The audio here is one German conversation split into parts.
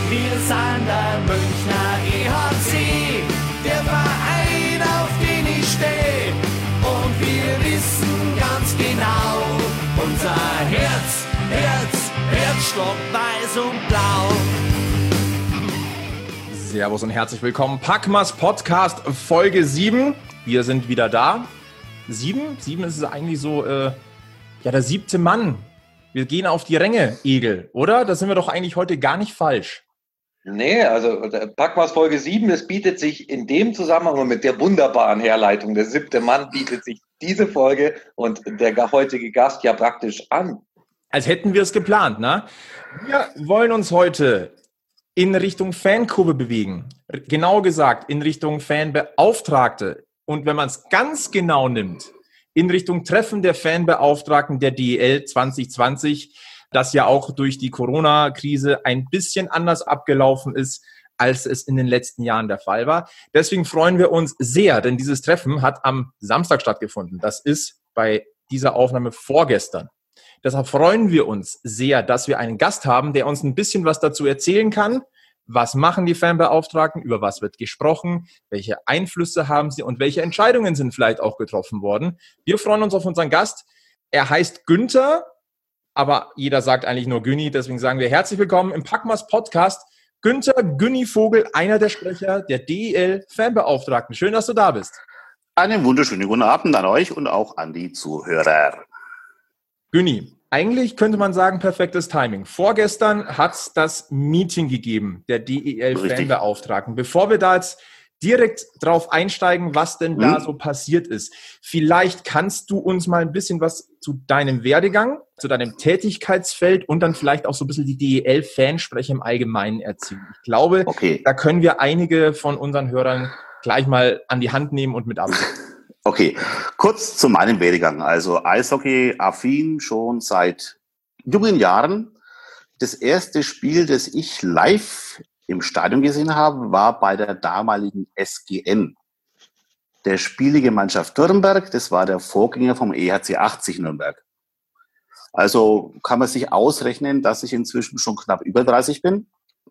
Wir sind der Münchner EHC, der Verein, auf den ich stehe. Und wir wissen ganz genau, unser Herzschlag weiß und blau. Servus und herzlich willkommen. Packmas Podcast Folge 7. Wir sind wieder da. 7 ist es eigentlich so, der 7. Mann. Wir gehen auf die Ränge, Egel, oder? Da sind wir doch eigentlich heute gar nicht falsch. Nee, also Packmas Folge 7, es bietet sich in dem Zusammenhang mit der wunderbaren Herleitung, der 7. Mann bietet sich diese Folge und der heutige Gast ja praktisch an. Als hätten wir es geplant, ne? Wir wollen uns heute in Richtung Fankurve bewegen. Genauer gesagt, in Richtung Fanbeauftragte. Und wenn man es ganz genau nimmt, in Richtung Treffen der Fanbeauftragten der DEL 2020, das ja auch durch die Corona-Krise ein bisschen anders abgelaufen ist, als es in den letzten Jahren der Fall war. Deswegen freuen wir uns sehr, denn dieses Treffen hat am Samstag stattgefunden. Das ist bei dieser Aufnahme vorgestern. Deshalb freuen wir uns sehr, dass wir einen Gast haben, der uns ein bisschen was dazu erzählen kann. Was machen die Fanbeauftragten? Über was wird gesprochen? Welche Einflüsse haben sie? Und welche Entscheidungen sind vielleicht auch getroffen worden? Wir freuen uns auf unseren Gast. Er heißt Günther, aber jeder sagt eigentlich nur Günni. Deswegen sagen wir herzlich willkommen im Packmas Podcast. Günther Günni Vogel, einer der Sprecher der DEL Fanbeauftragten. Schön, dass du da bist. Einen wunderschönen guten Abend an euch und auch an die Zuhörer. Günni, eigentlich könnte man sagen, perfektes Timing. Vorgestern hat es das Meeting gegeben, der DEL-Fanbeauftragten. Bevor wir da jetzt direkt drauf einsteigen, was denn da so passiert ist, vielleicht kannst du uns mal ein bisschen was zu deinem Werdegang, zu deinem Tätigkeitsfeld und dann vielleicht auch so ein bisschen die DEL-Fansprecher im Allgemeinen erzählen. Ich glaube, Da können wir einige von unseren Hörern gleich mal an die Hand nehmen und mit abnehmen. Okay, kurz zu meinem Werdegang. Also Eishockey-affin schon seit jungen Jahren. Das erste Spiel, das ich live im Stadion gesehen habe, war bei der damaligen SGN. Der Spielgemeinschaft Nürnberg, das war der Vorgänger vom EHC 80 Nürnberg. Also kann man sich ausrechnen, dass ich inzwischen schon knapp über 30 bin.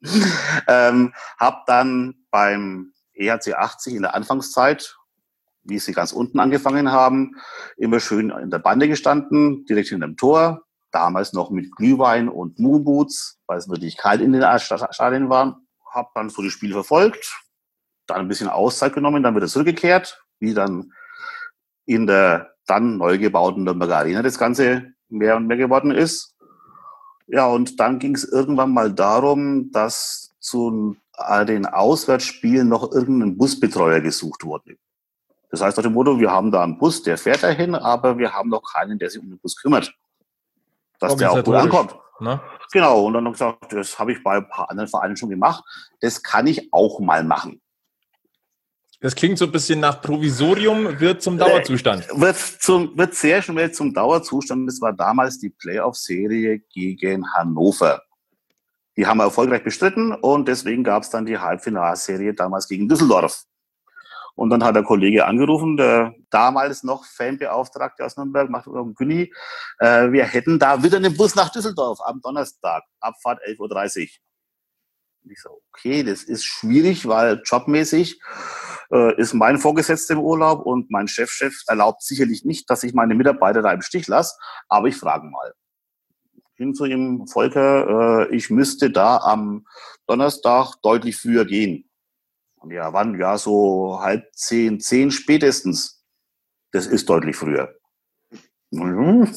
Habe dann beim EHC 80 in der Anfangszeit, wie sie ganz unten angefangen haben, immer schön in der Bande gestanden, direkt hinter dem Tor, damals noch mit Glühwein und Moonboots, weil es wirklich kalt in den Stadien war. Habe dann so die Spiele verfolgt, dann ein bisschen Auszeit genommen, dann wieder zurückgekehrt, wie dann in der dann neu gebauten Nürnberger Arena das Ganze mehr und mehr geworden ist. Ja, und dann ging es irgendwann mal darum, dass zu den Auswärtsspielen noch irgendein Busbetreuer gesucht wurde. Das heißt nach dem Motto, wir haben da einen Bus, der fährt dahin, aber wir haben noch keinen, der sich um den Bus kümmert. Dass der auch gut ankommt. Ne? Genau, und dann habe ich gesagt, das habe ich bei ein paar anderen Vereinen schon gemacht. Das kann ich auch mal machen. Das klingt so ein bisschen nach Provisorium, wird zum Dauerzustand. Wird sehr schnell zum Dauerzustand. Das war damals die Playoff-Serie gegen Hannover. Die haben wir erfolgreich bestritten und deswegen gab es dann die Halbfinalserie damals gegen Düsseldorf. Und dann hat der Kollege angerufen, der damals noch Fanbeauftragte aus Nürnberg, macht Günni, wir hätten da wieder einen Bus nach Düsseldorf am Donnerstag, Abfahrt 11.30 Uhr. Ich so, okay, das ist schwierig, weil jobmäßig ist mein Vorgesetzter im Urlaub und mein Chef erlaubt sicherlich nicht, dass ich meine Mitarbeiter da im Stich lasse, aber ich frage mal. Hin zu ihm, Volker, ich müsste da am Donnerstag deutlich früher gehen. Und ja, wann? Ja, so 9:30, 10 spätestens. Das ist deutlich früher. Aber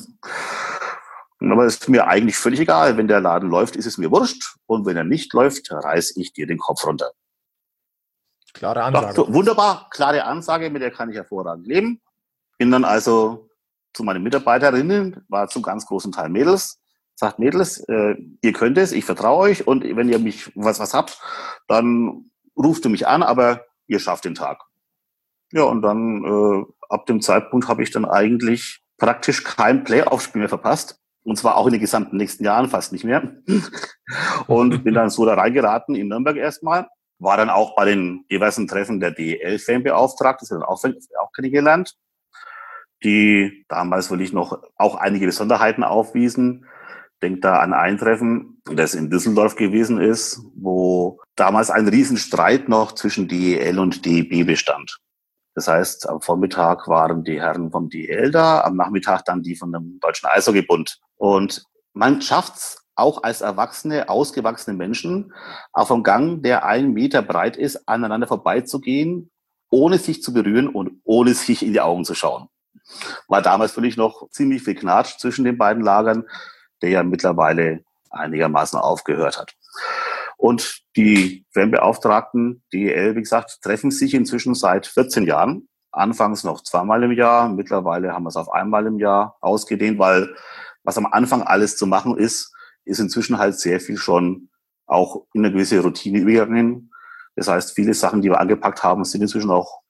es ist mir eigentlich völlig egal. Wenn der Laden läuft, ist es mir wurscht. Und wenn er nicht läuft, reiß ich dir den Kopf runter. Klare Ansage. Doch, wunderbar, klare Ansage, mit der kann ich hervorragend leben. Bin dann also zu meinen Mitarbeiterinnen, war zum ganz großen Teil Mädels. Sagt, Mädels, ihr könnt es, ich vertraue euch. Und wenn ihr mich was habt, dann ruft du mich an, aber ihr schafft den Tag. Ja, und dann ab dem Zeitpunkt habe ich dann eigentlich praktisch kein Playoff-Spiel mehr verpasst. Und zwar auch in den gesamten nächsten Jahren fast nicht mehr. Und bin dann so da reingeraten in Nürnberg erstmal. War dann auch bei den diversen Treffen der DEL-Fanbeauftragten, das habe ich dann auch kennengelernt, die damals wirklich noch auch einige Besonderheiten aufwiesen. denke da an ein Treffen, das in Düsseldorf gewesen ist, wo damals ein Riesenstreit noch zwischen DEL und DEB bestand. Das heißt, am Vormittag waren die Herren vom DEL da, am Nachmittag dann die von dem Deutschen Eishockeybund. Und man schafft es auch als erwachsene, ausgewachsene Menschen, auf einem Gang, der 1 Meter breit ist, aneinander vorbeizugehen, ohne sich zu berühren und ohne sich in die Augen zu schauen. War damals völlig noch ziemlich viel Knatsch zwischen den beiden Lagern, der ja mittlerweile einigermaßen aufgehört hat. Und die Fanbeauftragten, DEL, wie gesagt, treffen sich inzwischen seit 14 Jahren. Anfangs noch 2-mal im Jahr. Mittlerweile haben wir es auf 1-mal im Jahr ausgedehnt, weil was am Anfang alles zu machen ist inzwischen halt sehr viel schon auch in eine gewisse Routine übergegangen. Das heißt, viele Sachen, die wir angepackt haben, sind inzwischen auch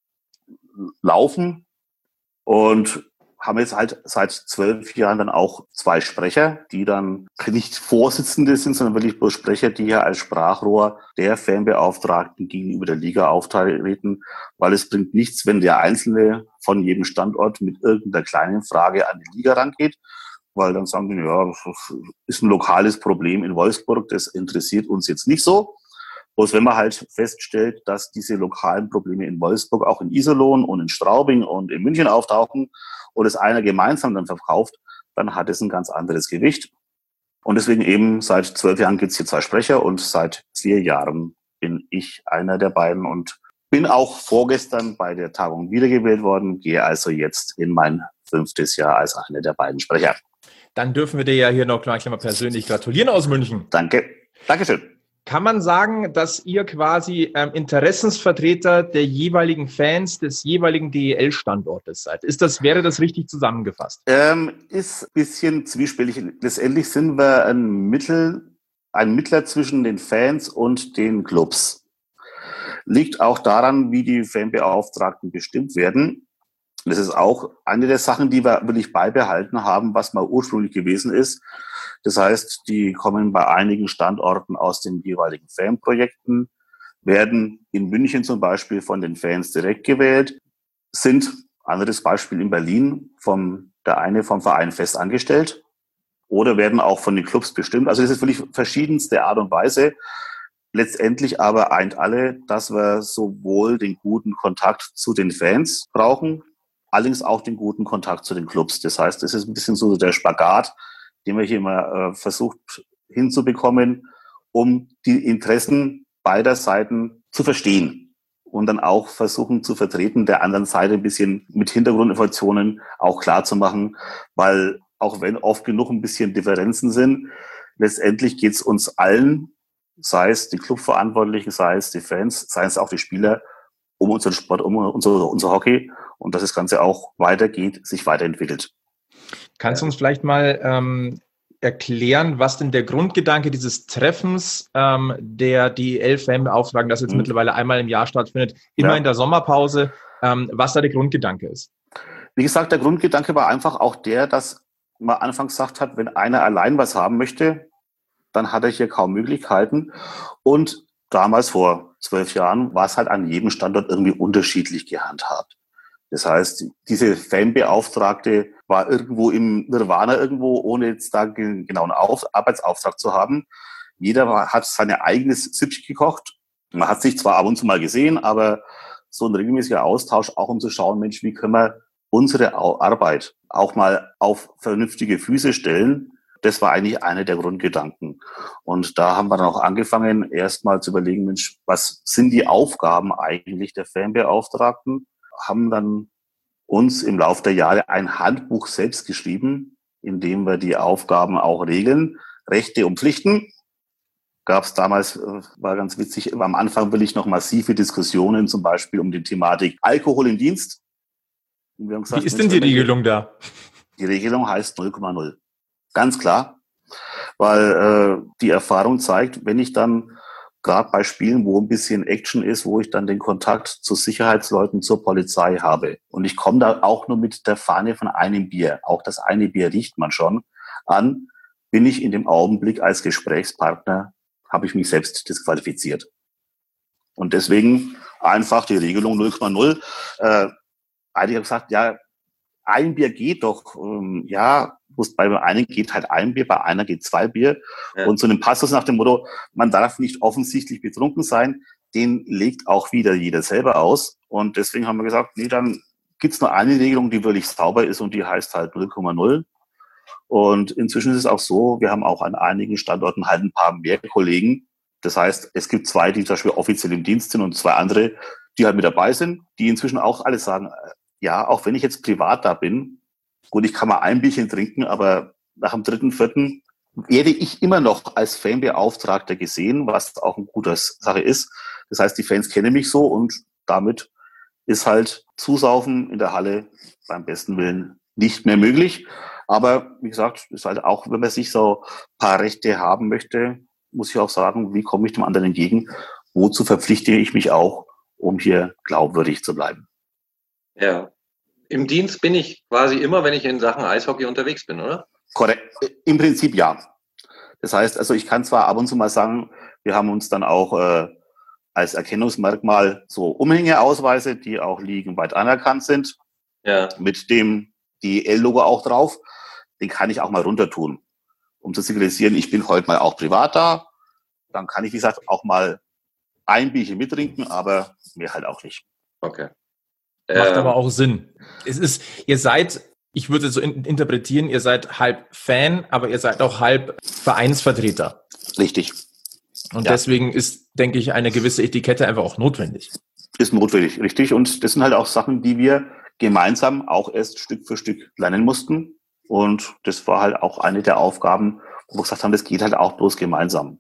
laufen und haben jetzt halt seit 12 Jahren dann auch 2 Sprecher, die dann nicht Vorsitzende sind, sondern wirklich bloß Sprecher, die ja als Sprachrohr der Fanbeauftragten gegenüber der Liga auftreten, weil es bringt nichts, wenn der Einzelne von jedem Standort mit irgendeiner kleinen Frage an die Liga rangeht, weil dann sagen die, ja, das ist ein lokales Problem in Wolfsburg, das interessiert uns jetzt nicht so. Bloß wenn man halt feststellt, dass diese lokalen Probleme in Wolfsburg auch in Iserlohn und in Straubing und in München auftauchen und es einer gemeinsam dann verkauft, dann hat es ein ganz anderes Gewicht. Und deswegen eben seit 12 Jahren gibt es hier 2 Sprecher und seit 4 Jahren bin ich einer der beiden und bin auch vorgestern bei der Tagung wiedergewählt worden, gehe also jetzt in mein 5. Jahr als einer der beiden Sprecher. Dann dürfen wir dir ja hier noch gleich mal persönlich gratulieren aus München. Danke. Dankeschön. Kann man sagen, dass ihr quasi Interessensvertreter der jeweiligen Fans des jeweiligen DEL-Standortes seid? Wäre das richtig zusammengefasst? Ist ein bisschen zwiespältig. Letztendlich sind wir ein Mittler zwischen den Fans und den Clubs. Liegt auch daran, wie die Fanbeauftragten bestimmt werden. Das ist auch eine der Sachen, die wir wirklich beibehalten haben, was mal ursprünglich gewesen ist. Das heißt, die kommen bei einigen Standorten aus den jeweiligen Fanprojekten, werden in München zum Beispiel von den Fans direkt gewählt, sind, anderes Beispiel in Berlin, der eine vom Verein fest angestellt oder werden auch von den Clubs bestimmt. Also das ist wirklich verschiedenste Art und Weise. Letztendlich aber eint alle, dass wir sowohl den guten Kontakt zu den Fans brauchen, allerdings auch den guten Kontakt zu den Clubs. Das heißt, es ist ein bisschen so der Spagat, den wir hier immer versucht hinzubekommen, um die Interessen beider Seiten zu verstehen und dann auch versuchen zu vertreten, der anderen Seite ein bisschen mit Hintergrundinformationen auch klar zu machen, weil auch wenn oft genug ein bisschen Differenzen sind, letztendlich geht es uns allen, sei es die Clubverantwortlichen, sei es die Fans, sei es auch die Spieler, um unseren Sport, um unser Hockey und dass das Ganze auch weitergeht, sich weiterentwickelt. Kannst du uns vielleicht mal erklären, was denn der Grundgedanke dieses Treffens der DEL-Fanbeauftragten, das jetzt mittlerweile 1-mal im Jahr stattfindet, immer in der Sommerpause, was da der Grundgedanke ist? Wie gesagt, der Grundgedanke war einfach auch der, dass man anfangs gesagt hat, wenn einer allein was haben möchte, dann hat er hier kaum Möglichkeiten. Und damals vor 12 Jahren war es halt an jedem Standort irgendwie unterschiedlich gehandhabt. Das heißt, diese Fanbeauftragte war irgendwo im Nirvana irgendwo, ohne jetzt da einen genauen Arbeitsauftrag zu haben. Jeder hat seine eigenes Süppchen gekocht. Man hat sich zwar ab und zu mal gesehen, aber so ein regelmäßiger Austausch, auch um zu schauen, Mensch, wie können wir unsere Arbeit auch mal auf vernünftige Füße stellen. Das war eigentlich einer der Grundgedanken. Und da haben wir dann auch angefangen, erst mal zu überlegen, Mensch, was sind die Aufgaben eigentlich der Fanbeauftragten? Haben dann uns im Laufe der Jahre ein Handbuch selbst geschrieben, in dem wir die Aufgaben auch regeln, Rechte und Pflichten. Gab es damals, war ganz witzig, am Anfang will ich noch massive Diskussionen, zum Beispiel um die Thematik Alkohol im Dienst. Und wir haben gesagt, wie ist denn die Regelung da? Die Regelung heißt 0,0. Ganz klar, weil die Erfahrung zeigt, wenn ich dann gerade bei Spielen, wo ein bisschen Action ist, wo ich dann den Kontakt zu Sicherheitsleuten, zur Polizei habe und ich komme da auch nur mit der Fahne von einem Bier, auch das eine Bier riecht man schon an, bin ich in dem Augenblick als Gesprächspartner, habe ich mich selbst disqualifiziert. Und deswegen einfach die Regelung 0,0. Einige haben gesagt, ja, ein Bier geht doch, ja, bei einem geht halt ein Bier, bei einer geht 2 Bier. Ja. Und so einem Passus nach dem Motto, man darf nicht offensichtlich betrunken sein, den legt auch wieder jeder selber aus. Und deswegen haben wir gesagt, nee, dann gibt's nur eine Regelung, die wirklich sauber ist und die heißt halt 0,0. Und inzwischen ist es auch so, wir haben auch an einigen Standorten halt ein paar mehr Kollegen. Das heißt, es gibt 2, die zum Beispiel offiziell im Dienst sind und 2 andere, die halt mit dabei sind, die inzwischen auch alle sagen, ja, auch wenn ich jetzt privat da bin, gut, ich kann mal ein Bierchen trinken, aber nach dem 3., 4. werde ich immer noch als Fanbeauftragter gesehen, was auch eine gute Sache ist. Das heißt, die Fans kennen mich so und damit ist halt Zusaufen in der Halle beim besten Willen nicht mehr möglich. Aber wie gesagt, ist halt auch, wenn man sich so ein paar Rechte haben möchte, muss ich auch sagen, wie komme ich dem anderen entgegen? Wozu verpflichte ich mich auch, um hier glaubwürdig zu bleiben? Ja. Im Dienst bin ich quasi immer, wenn ich in Sachen Eishockey unterwegs bin, oder? Korrekt. Im Prinzip ja. Das heißt, also ich kann zwar ab und zu mal sagen, wir haben uns dann auch als Erkennungsmerkmal so Umhängeausweise, die auch ligenweit anerkannt sind, ja, mit dem DEL-Logo auch drauf. Den kann ich auch mal runter tun, um zu signalisieren, ich bin heute mal auch privat da. Dann kann ich, wie gesagt, auch mal ein Bierchen mittrinken, aber mehr halt auch nicht. Okay. Macht aber auch Sinn. Es ist, ihr seid, ich würde so interpretieren, ihr seid halb Fan, aber ihr seid auch halb Vereinsvertreter. Richtig. Und deswegen ist, denke ich, eine gewisse Etikette einfach auch notwendig. Ist notwendig, richtig. Und das sind halt auch Sachen, die wir gemeinsam auch erst Stück für Stück lernen mussten. Und das war halt auch eine der Aufgaben, wo wir gesagt haben, das geht halt auch bloß gemeinsam.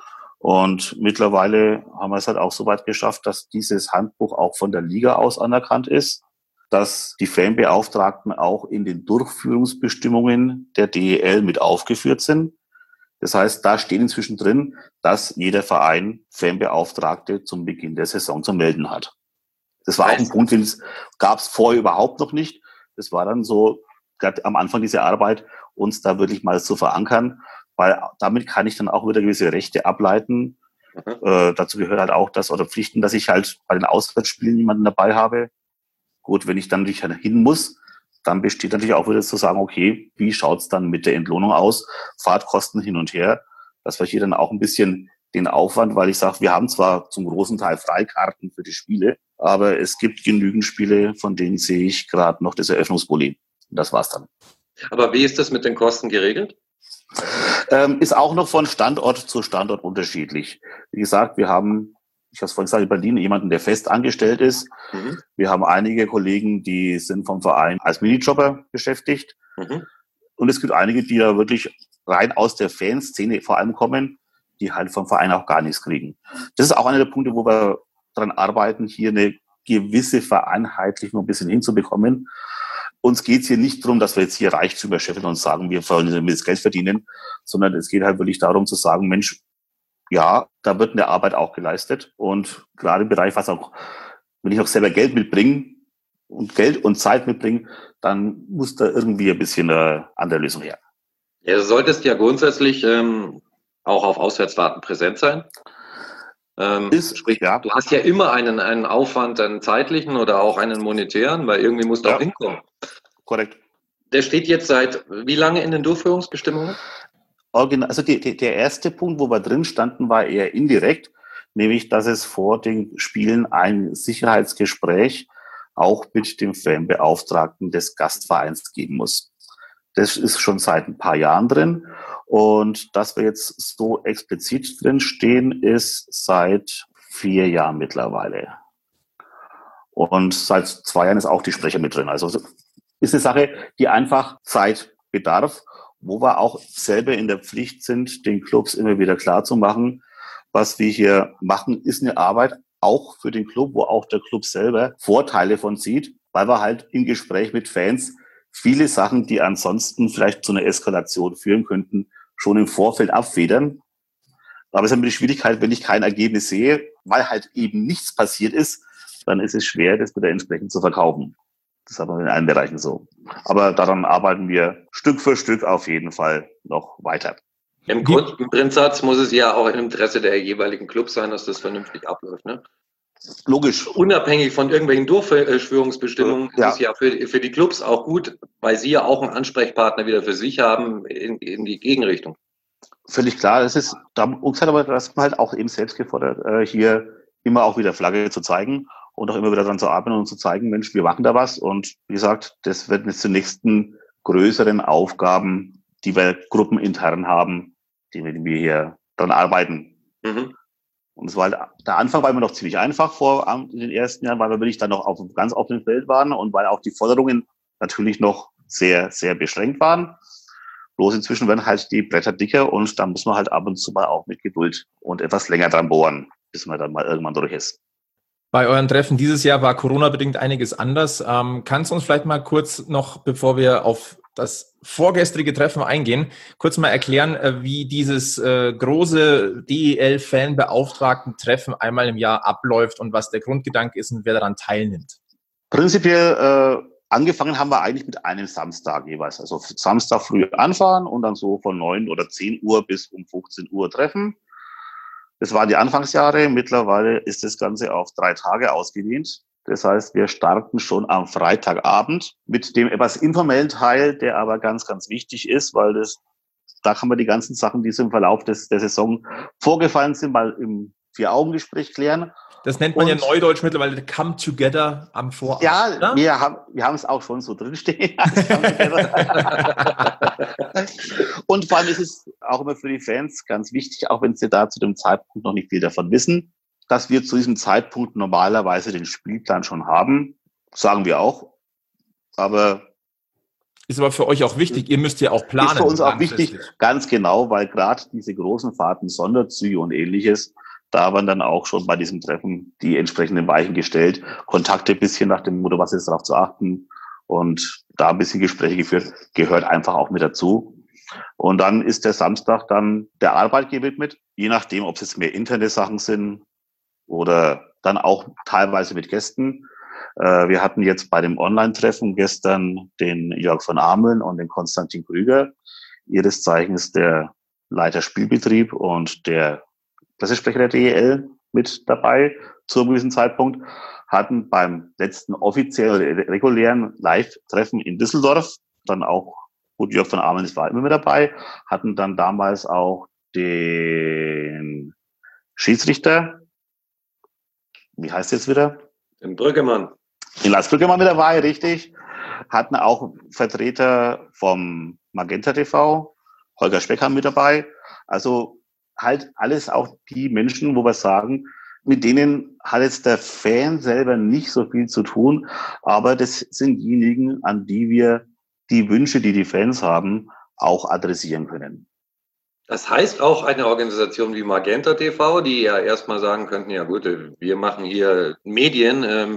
Und mittlerweile haben wir es halt auch so weit geschafft, dass dieses Handbuch auch von der Liga aus anerkannt ist, dass die Fanbeauftragten auch in den Durchführungsbestimmungen der DEL mit aufgeführt sind. Das heißt, da steht inzwischen drin, dass jeder Verein Fanbeauftragte zum Beginn der Saison zu melden hat. Das war auch ein Punkt, den gab es vorher überhaupt noch nicht. Das war dann so, gerade am Anfang dieser Arbeit, uns da wirklich mal zu verankern, weil damit kann ich dann auch wieder gewisse Rechte ableiten. Dazu gehört halt auch das, oder Pflichten, dass ich halt bei den Auswärtsspielen jemanden dabei habe. Gut, wenn ich dann natürlich hin muss, dann besteht natürlich auch wieder zu sagen, okay, wie schaut's dann mit der Entlohnung aus? Fahrtkosten hin und her. Das war hier dann auch ein bisschen den Aufwand, weil ich sage, wir haben zwar zum großen Teil Freikarten für die Spiele, aber es gibt genügend Spiele, von denen sehe ich gerade noch das Eröffnungsbully. Das war's dann. Aber wie ist das mit den Kosten geregelt? Ist auch noch von Standort zu Standort unterschiedlich. Wie gesagt, wir haben, ich habe es vorhin gesagt, in Berlin jemanden, der fest angestellt ist. Mhm. Wir haben einige Kollegen, die sind vom Verein als Minijobber beschäftigt. Mhm. Und es gibt einige, die da wirklich rein aus der Fanszene vor allem kommen, die halt vom Verein auch gar nichts kriegen. Das ist auch einer der Punkte, wo wir daran arbeiten, hier eine gewisse Vereinheitlichung ein bisschen hinzubekommen. Uns geht es hier nicht darum, dass wir jetzt hier Reichtümer scheffeln und sagen, wir wollen damit das Geld verdienen, sondern es geht halt wirklich darum zu sagen, Mensch, ja, da wird eine Arbeit auch geleistet. Und gerade im Bereich, was auch, wenn ich auch selber Geld mitbringe und Geld und Zeit mitbringe, dann muss da irgendwie ein bisschen eine andere Lösung her. Ja, du solltest ja grundsätzlich auch auf Auswärtsfahrten präsent sein. Sprich, ja. Du hast ja immer einen Aufwand, einen zeitlichen oder auch einen monetären, weil irgendwie musst du auch hinkommen. Korrekt. Der steht jetzt seit wie lange in den Durchführungsbestimmungen? Also der erste Punkt, wo wir drin standen, war eher indirekt, nämlich, dass es vor den Spielen ein Sicherheitsgespräch auch mit dem Fanbeauftragten des Gastvereins geben muss. Das ist schon seit ein paar Jahren drin. Und dass wir jetzt so explizit drin stehen, ist seit 4 Jahren mittlerweile. Und seit 2 Jahren ist auch die Sprecher mit drin. Also ist eine Sache, die einfach Zeit bedarf, wo wir auch selber in der Pflicht sind, den Clubs immer wieder klarzumachen, was wir hier machen, ist eine Arbeit auch für den Club, wo auch der Club selber Vorteile von sieht, weil wir halt im Gespräch mit Fans viele Sachen, die ansonsten vielleicht zu einer Eskalation führen könnten, schon im Vorfeld abfedern. Aber es ist immer die Schwierigkeit, wenn ich kein Ergebnis sehe, weil halt eben nichts passiert ist, dann ist es schwer, das wieder entsprechend zu verkaufen. Das haben wir in allen Bereichen so. Aber daran arbeiten wir Stück für Stück auf jeden Fall noch weiter. Im Grundsatz muss es ja auch im Interesse der jeweiligen Clubs sein, dass das vernünftig abläuft, ne? Logisch. Unabhängig von irgendwelchen Durchführungsbestimmungen ist es ja für die Clubs auch gut, weil sie ja auch einen Ansprechpartner wieder für sich haben in die Gegenrichtung. Völlig klar. Das ist aber das halt auch eben selbst gefordert, hier immer auch wieder Flagge zu zeigen und auch immer wieder dran zu arbeiten und zu zeigen, Mensch, wir machen da was. Und wie gesagt, das wird jetzt zur nächsten größeren Aufgaben, die wir gruppenintern haben, die wir hier dran arbeiten. Mhm. Und es war halt, der Anfang war immer noch ziemlich einfach in den ersten Jahren, weil wir wirklich dann noch auf ganz offenem Feld waren und weil auch die Forderungen natürlich noch sehr, sehr beschränkt waren. Bloß inzwischen werden halt die Bretter dicker und da muss man halt ab und zu mal auch mit Geduld und etwas länger dran bohren, bis man dann mal irgendwann durch ist. Bei euren Treffen dieses Jahr war Corona-bedingt einiges anders. Kannst du uns vielleicht mal kurz noch, bevor wir auf das vorgestrige Treffen eingehen, kurz mal erklären, wie dieses große DEL-Fanbeauftragten-Treffen einmal im Jahr abläuft und was der Grundgedanke ist und wer daran teilnimmt? Prinzipiell angefangen haben wir eigentlich mit einem Samstag jeweils. Also Samstag früh anfahren und dann so von 9 oder 10 Uhr bis um 15 Uhr treffen. Das waren die Anfangsjahre. Mittlerweile ist das Ganze auf 3 Tage ausgedehnt. Das heißt, wir starten schon am Freitagabend mit dem etwas informellen Teil, der aber ganz, ganz wichtig ist, weil da kann man die ganzen Sachen, die so im Verlauf der Saison vorgefallen sind, mal im 4-Augen-Gespräch klären. Das nennt man ja neudeutsch mittlerweile Come Together am Vorabend. Ja, oder? wir haben es auch schon so drinstehen. Und vor allem ist es auch immer für die Fans ganz wichtig, auch wenn sie da zu dem Zeitpunkt noch nicht viel davon wissen, dass wir zu diesem Zeitpunkt normalerweise den Spielplan schon haben. Sagen wir auch. Ist aber für euch auch wichtig, ihr müsst ja auch planen. Ist für uns auch wichtig, ganz genau, weil gerade diese großen Fahrten, Sonderzüge und Ähnliches, da waren dann auch schon bei diesem Treffen die entsprechenden Weichen gestellt, Kontakte ein bisschen nach dem Motto, was ist darauf zu achten und da ein bisschen Gespräche geführt, gehört einfach auch mit dazu. Und dann ist der Samstag dann der Arbeit gewidmet, je nachdem, ob es jetzt mehr Internetsachen sind oder dann auch teilweise mit Gästen. Wir hatten jetzt bei dem Online-Treffen gestern den Jörg von Ameln und den Konstantin Krüger, ihres Zeichens der Leiter Spielbetrieb und der Pressesprecher der DEL mit dabei zu einem gewissen Zeitpunkt, hatten beim letzten offiziellen oder regulären Live-Treffen in Düsseldorf dann auch, gut, Jörg von Ameln war immer mit dabei, hatten dann damals auch den Schiedsrichter, wie heißt jetzt wieder? Den Brüggemann. Den Lars Brüggemann mit dabei, richtig. Hatten auch Vertreter vom Magenta TV, Holger Speckmann mit dabei. Also halt alles auch die Menschen, wo wir sagen, mit denen hat jetzt der Fan selber nicht so viel zu tun, aber das sind diejenigen, an die wir die Wünsche, die die Fans haben, auch adressieren können. Das heißt auch eine Organisation wie Magenta TV, die ja erstmal sagen könnten, ja gut, wir machen hier Medien,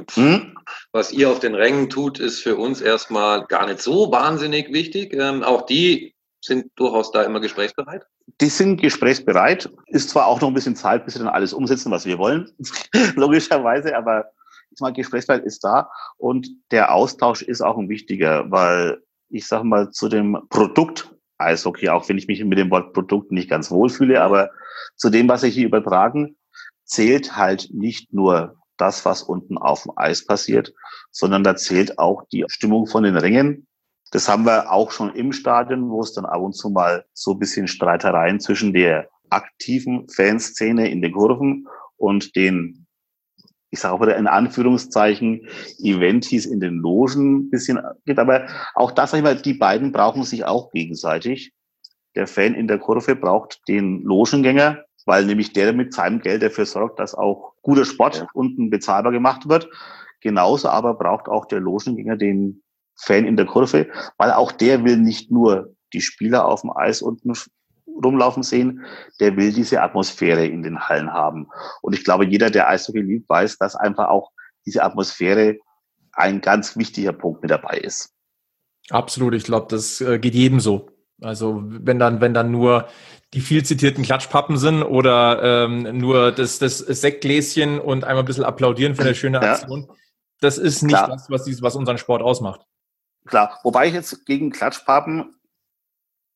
was ihr auf den Rängen tut, ist für uns erstmal gar nicht so wahnsinnig wichtig. Auch die sind durchaus da immer gesprächsbereit? Die sind gesprächsbereit. Ist zwar auch noch ein bisschen Zeit, bis sie dann alles umsetzen, was wir wollen, logischerweise, aber gesprächsbereit ist da und der Austausch ist auch ein wichtiger, weil ich sage mal zu dem Produkt Eishockey, auch wenn ich mich mit dem Wort Produkt nicht ganz wohlfühle, aber zu dem, was ich hier übertragen, zählt halt nicht nur das, was unten auf dem Eis passiert, sondern da zählt auch die Stimmung von den Rängen. Das haben wir auch schon im Stadion, wo es dann ab und zu mal so ein bisschen Streitereien zwischen der aktiven Fanszene in den Kurven und den, ich sage auch wieder in Anführungszeichen, Eventis in den Logen ein bisschen geht. Aber auch das, sag ich mal, die beiden brauchen sich auch gegenseitig. Der Fan in der Kurve braucht den Logengänger, weil nämlich der mit seinem Geld dafür sorgt, dass auch guter Sport unten bezahlbar gemacht wird. Genauso aber braucht auch der Logengänger den Fan in der Kurve, weil auch der will nicht nur die Spieler auf dem Eis unten rumlaufen sehen, der will diese Atmosphäre in den Hallen haben. Und ich glaube, jeder, der Eishockey liebt, weiß, dass einfach auch diese Atmosphäre ein ganz wichtiger Punkt mit dabei ist. Absolut, ich glaube, das geht jedem so. Also wenn dann nur die viel zitierten Klatschpappen sind oder nur das Sektgläschen und einmal ein bisschen applaudieren für eine schöne Aktion, das ist nicht das, was unseren Sport ausmacht. Klar, wobei ich jetzt gegen Klatschpappen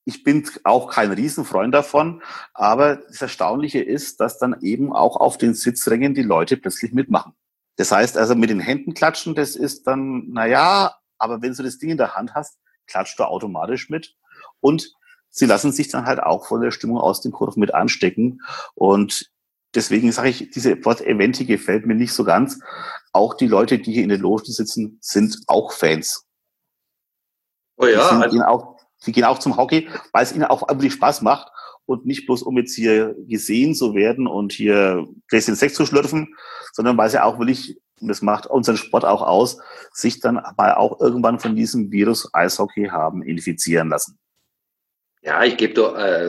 Ich bin auch kein Riesenfreund davon, aber das Erstaunliche ist, dass dann eben auch auf den Sitzrängen die Leute plötzlich mitmachen. Das heißt also, mit den Händen klatschen, das ist dann, naja, aber wenn du das Ding in der Hand hast, klatscht du automatisch mit. Und sie lassen sich dann halt auch von der Stimmung aus den Kurven mit anstecken. Und deswegen sage ich, diese Wort Eventi gefällt mir nicht so ganz. Auch die Leute, die hier in den Logen sitzen, sind auch Fans. Oh ja, die gehen auch zum Hockey, weil es ihnen auch wirklich Spaß macht und nicht bloß, um jetzt hier gesehen zu werden und hier Gläschen Sekt zu schlürfen, sondern weil sie auch wirklich, und das macht unseren Sport auch aus, sich dann aber auch irgendwann von diesem Virus Eishockey haben infizieren lassen. Ja, ich gehe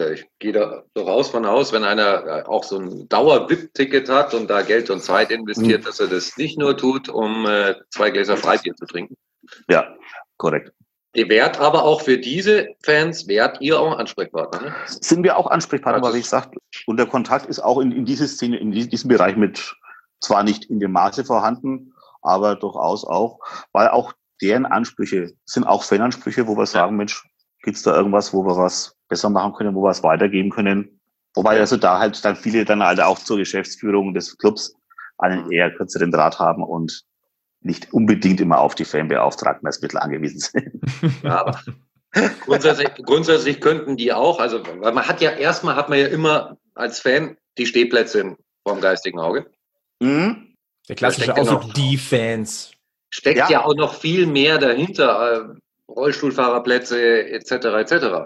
da durchaus von aus, wenn einer auch so ein Dauer-VIP-Ticket hat und da Geld und Zeit investiert, dass er das nicht nur tut, um 2 Gläser Freibier zu trinken. Ja, korrekt. Ihr wärt aber auch für diese Fans, wärt ihr auch Ansprechpartner, ne? Sind wir auch Ansprechpartner, weil wie gesagt, und der Kontakt ist auch in diese Szene, in diesem Bereich mit, zwar nicht in dem Maße vorhanden, aber durchaus auch, weil auch deren Ansprüche sind auch Fanansprüche, wo wir sagen, Mensch, gibt's da irgendwas, wo wir was besser machen können, wo wir was weitergeben können? Wobei also da halt dann viele dann halt auch zur Geschäftsführung des Clubs einen eher kürzeren Draht haben und nicht unbedingt immer auf die Fanbeauftragten als Mittel angewiesen sind. Ja, aber grundsätzlich könnten die auch, also weil man hat ja immer als Fan die Stehplätze vorm geistigen Auge. Mhm. Der klassische Ausdruck, die Fans. Steckt ja auch noch viel mehr dahinter, Rollstuhlfahrerplätze etc.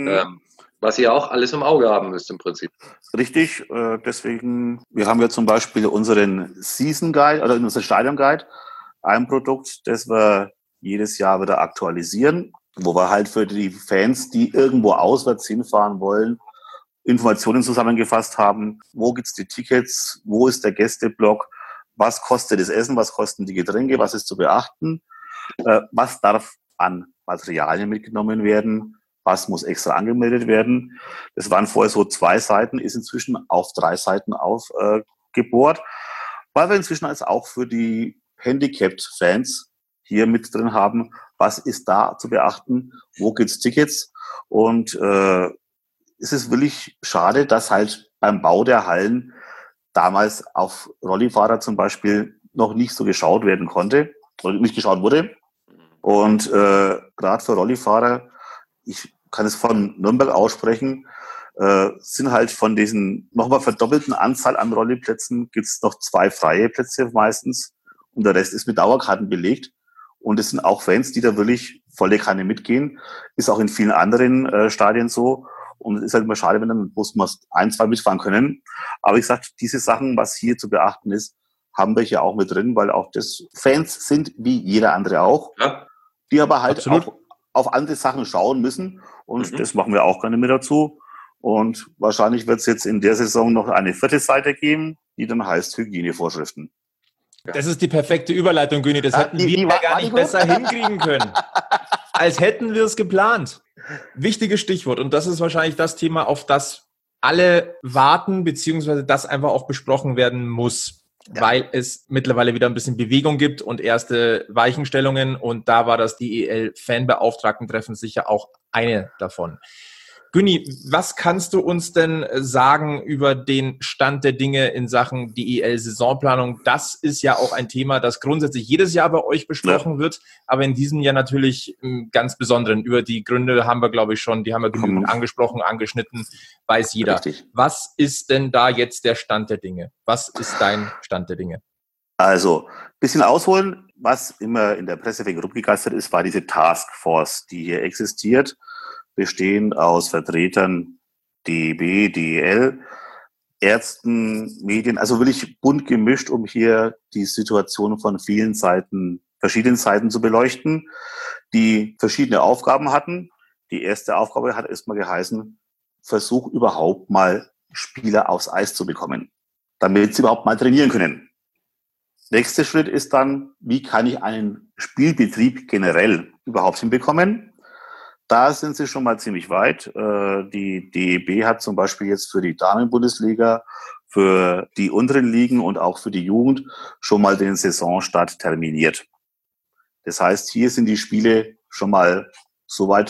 Was ihr auch alles im Auge haben müsst im Prinzip. Richtig, deswegen, wir haben ja zum Beispiel unseren Season Guide oder unseren Stadion Guide, ein Produkt, das wir jedes Jahr wieder aktualisieren, wo wir halt für die Fans, die irgendwo auswärts hinfahren wollen, Informationen zusammengefasst haben. Wo gibt's die Tickets? Wo ist der Gästeblock? Was kostet das Essen? Was kosten die Getränke? Was ist zu beachten? Was darf an Materialien mitgenommen werden? Was muss extra angemeldet werden? Das waren vorher so 2 Seiten, ist inzwischen auf 3 Seiten aufgebohrt, weil wir inzwischen als auch für die Handicapped-Fans hier mit drin haben, was ist da zu beachten, wo gibt's Tickets und es ist wirklich schade, dass halt beim Bau der Hallen damals auf Rollifahrer zum Beispiel noch nicht so geschaut werden konnte oder nicht geschaut wurde und gerade für Rollifahrer, ich kann es von Nürnberg aussprechen, sind halt von diesen nochmal verdoppelten Anzahl an Rolliplätzen gibt's noch 2 freie Plätze meistens und der Rest ist mit Dauerkarten belegt. Und es sind auch Fans, die da wirklich volle Kanne mitgehen. Ist auch in vielen anderen Stadien so. Und es ist halt immer schade, wenn dann bloß mal 1, 2 mitfahren können. Aber wie gesagt, diese Sachen, was hier zu beachten ist, haben wir hier auch mit drin, weil auch das Fans sind wie jeder andere auch. Ja. Die aber halt auch auf andere Sachen schauen müssen. Und das machen wir auch gerne mit dazu. Und wahrscheinlich wird es jetzt in der Saison noch eine 4. Seite geben, die dann heißt Hygienevorschriften. Das ist die perfekte Überleitung, Güni. Das hätten wir gar nicht besser hinkriegen können, als hätten wir es geplant. Wichtiges Stichwort. Und das ist wahrscheinlich das Thema, auf das alle warten, beziehungsweise das einfach auch besprochen werden muss, weil es mittlerweile wieder ein bisschen Bewegung gibt und erste Weichenstellungen. Und da war das DEL-Fanbeauftragten-Treffen sicher auch eine davon. Güni, was kannst du uns denn sagen über den Stand der Dinge in Sachen DEL-Saisonplanung? Das ist ja auch ein Thema, das grundsätzlich jedes Jahr bei euch besprochen wird, aber in diesem Jahr natürlich im ganz Besonderen. Über die Gründe haben wir, glaube ich, schon, die haben wir genügend angesprochen, angeschnitten, weiß jeder. Richtig. Was ist denn da jetzt der Stand der Dinge? Was ist dein Stand der Dinge? Also, bisschen ausholen, was immer in der Presse wegen rumgegeistert ist, war diese Taskforce, die hier existiert, bestehend aus Vertretern DEB, DEL, Ärzten, Medien, also wirklich bunt gemischt, um hier die Situation von vielen Seiten, verschiedenen Seiten zu beleuchten, die verschiedene Aufgaben hatten. Die erste Aufgabe hat erstmal geheißen, Versuch überhaupt mal Spieler aufs Eis zu bekommen, damit sie überhaupt mal trainieren können. Nächster Schritt ist dann, wie kann ich einen Spielbetrieb generell überhaupt hinbekommen? Da sind sie schon mal ziemlich weit. Die DEB hat zum Beispiel jetzt für die Damenbundesliga, für die unteren Ligen und auch für die Jugend schon mal den Saisonstart terminiert. Das heißt, hier sind die Spiele schon mal soweit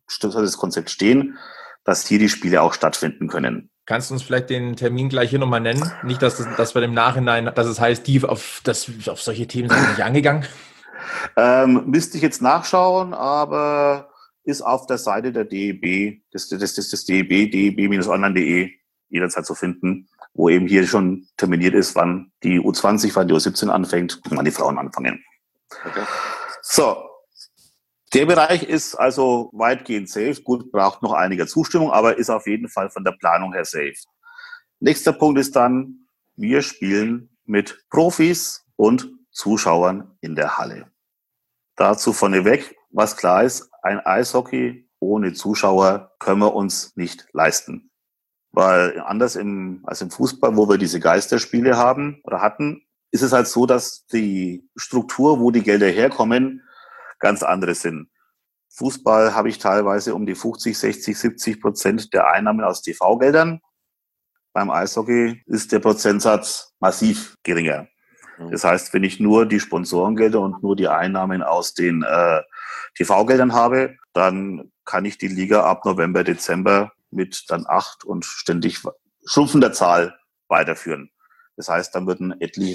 das Konzept stehen, dass hier die Spiele auch stattfinden können. Kannst du uns vielleicht den Termin gleich hier nochmal nennen? Nicht, dass wir im Nachhinein, dass es heißt, auf solche Themen sind wir nicht angegangen. Müsste ich jetzt nachschauen, aber ist auf der Seite der DEB, des DEB, deb-online.de jederzeit zu finden, wo eben hier schon terminiert ist, wann die U20, wann die U17 anfängt und wann die Frauen anfangen. Okay. So, der Bereich ist also weitgehend safe. Gut, braucht noch einige Zustimmung, aber ist auf jeden Fall von der Planung her safe. Nächster Punkt ist dann, wir spielen mit Profis und Zuschauern in der Halle. Dazu vorneweg, was klar ist, ein Eishockey ohne Zuschauer können wir uns nicht leisten. Weil anders als im Fußball, wo wir diese Geisterspiele haben oder hatten, ist es halt so, dass die Struktur, wo die Gelder herkommen, ganz andere sind. Fußball habe ich teilweise um die 50, 60, 70% der Einnahmen aus TV-Geldern. Beim Eishockey ist der Prozentsatz massiv geringer. Das heißt, wenn ich nur die Sponsorengelder und nur die Einnahmen aus den TV-Geldern habe, dann kann ich die Liga ab November, Dezember mit dann 8 und ständig schrumpfender Zahl weiterführen. Das heißt, dann würden etliche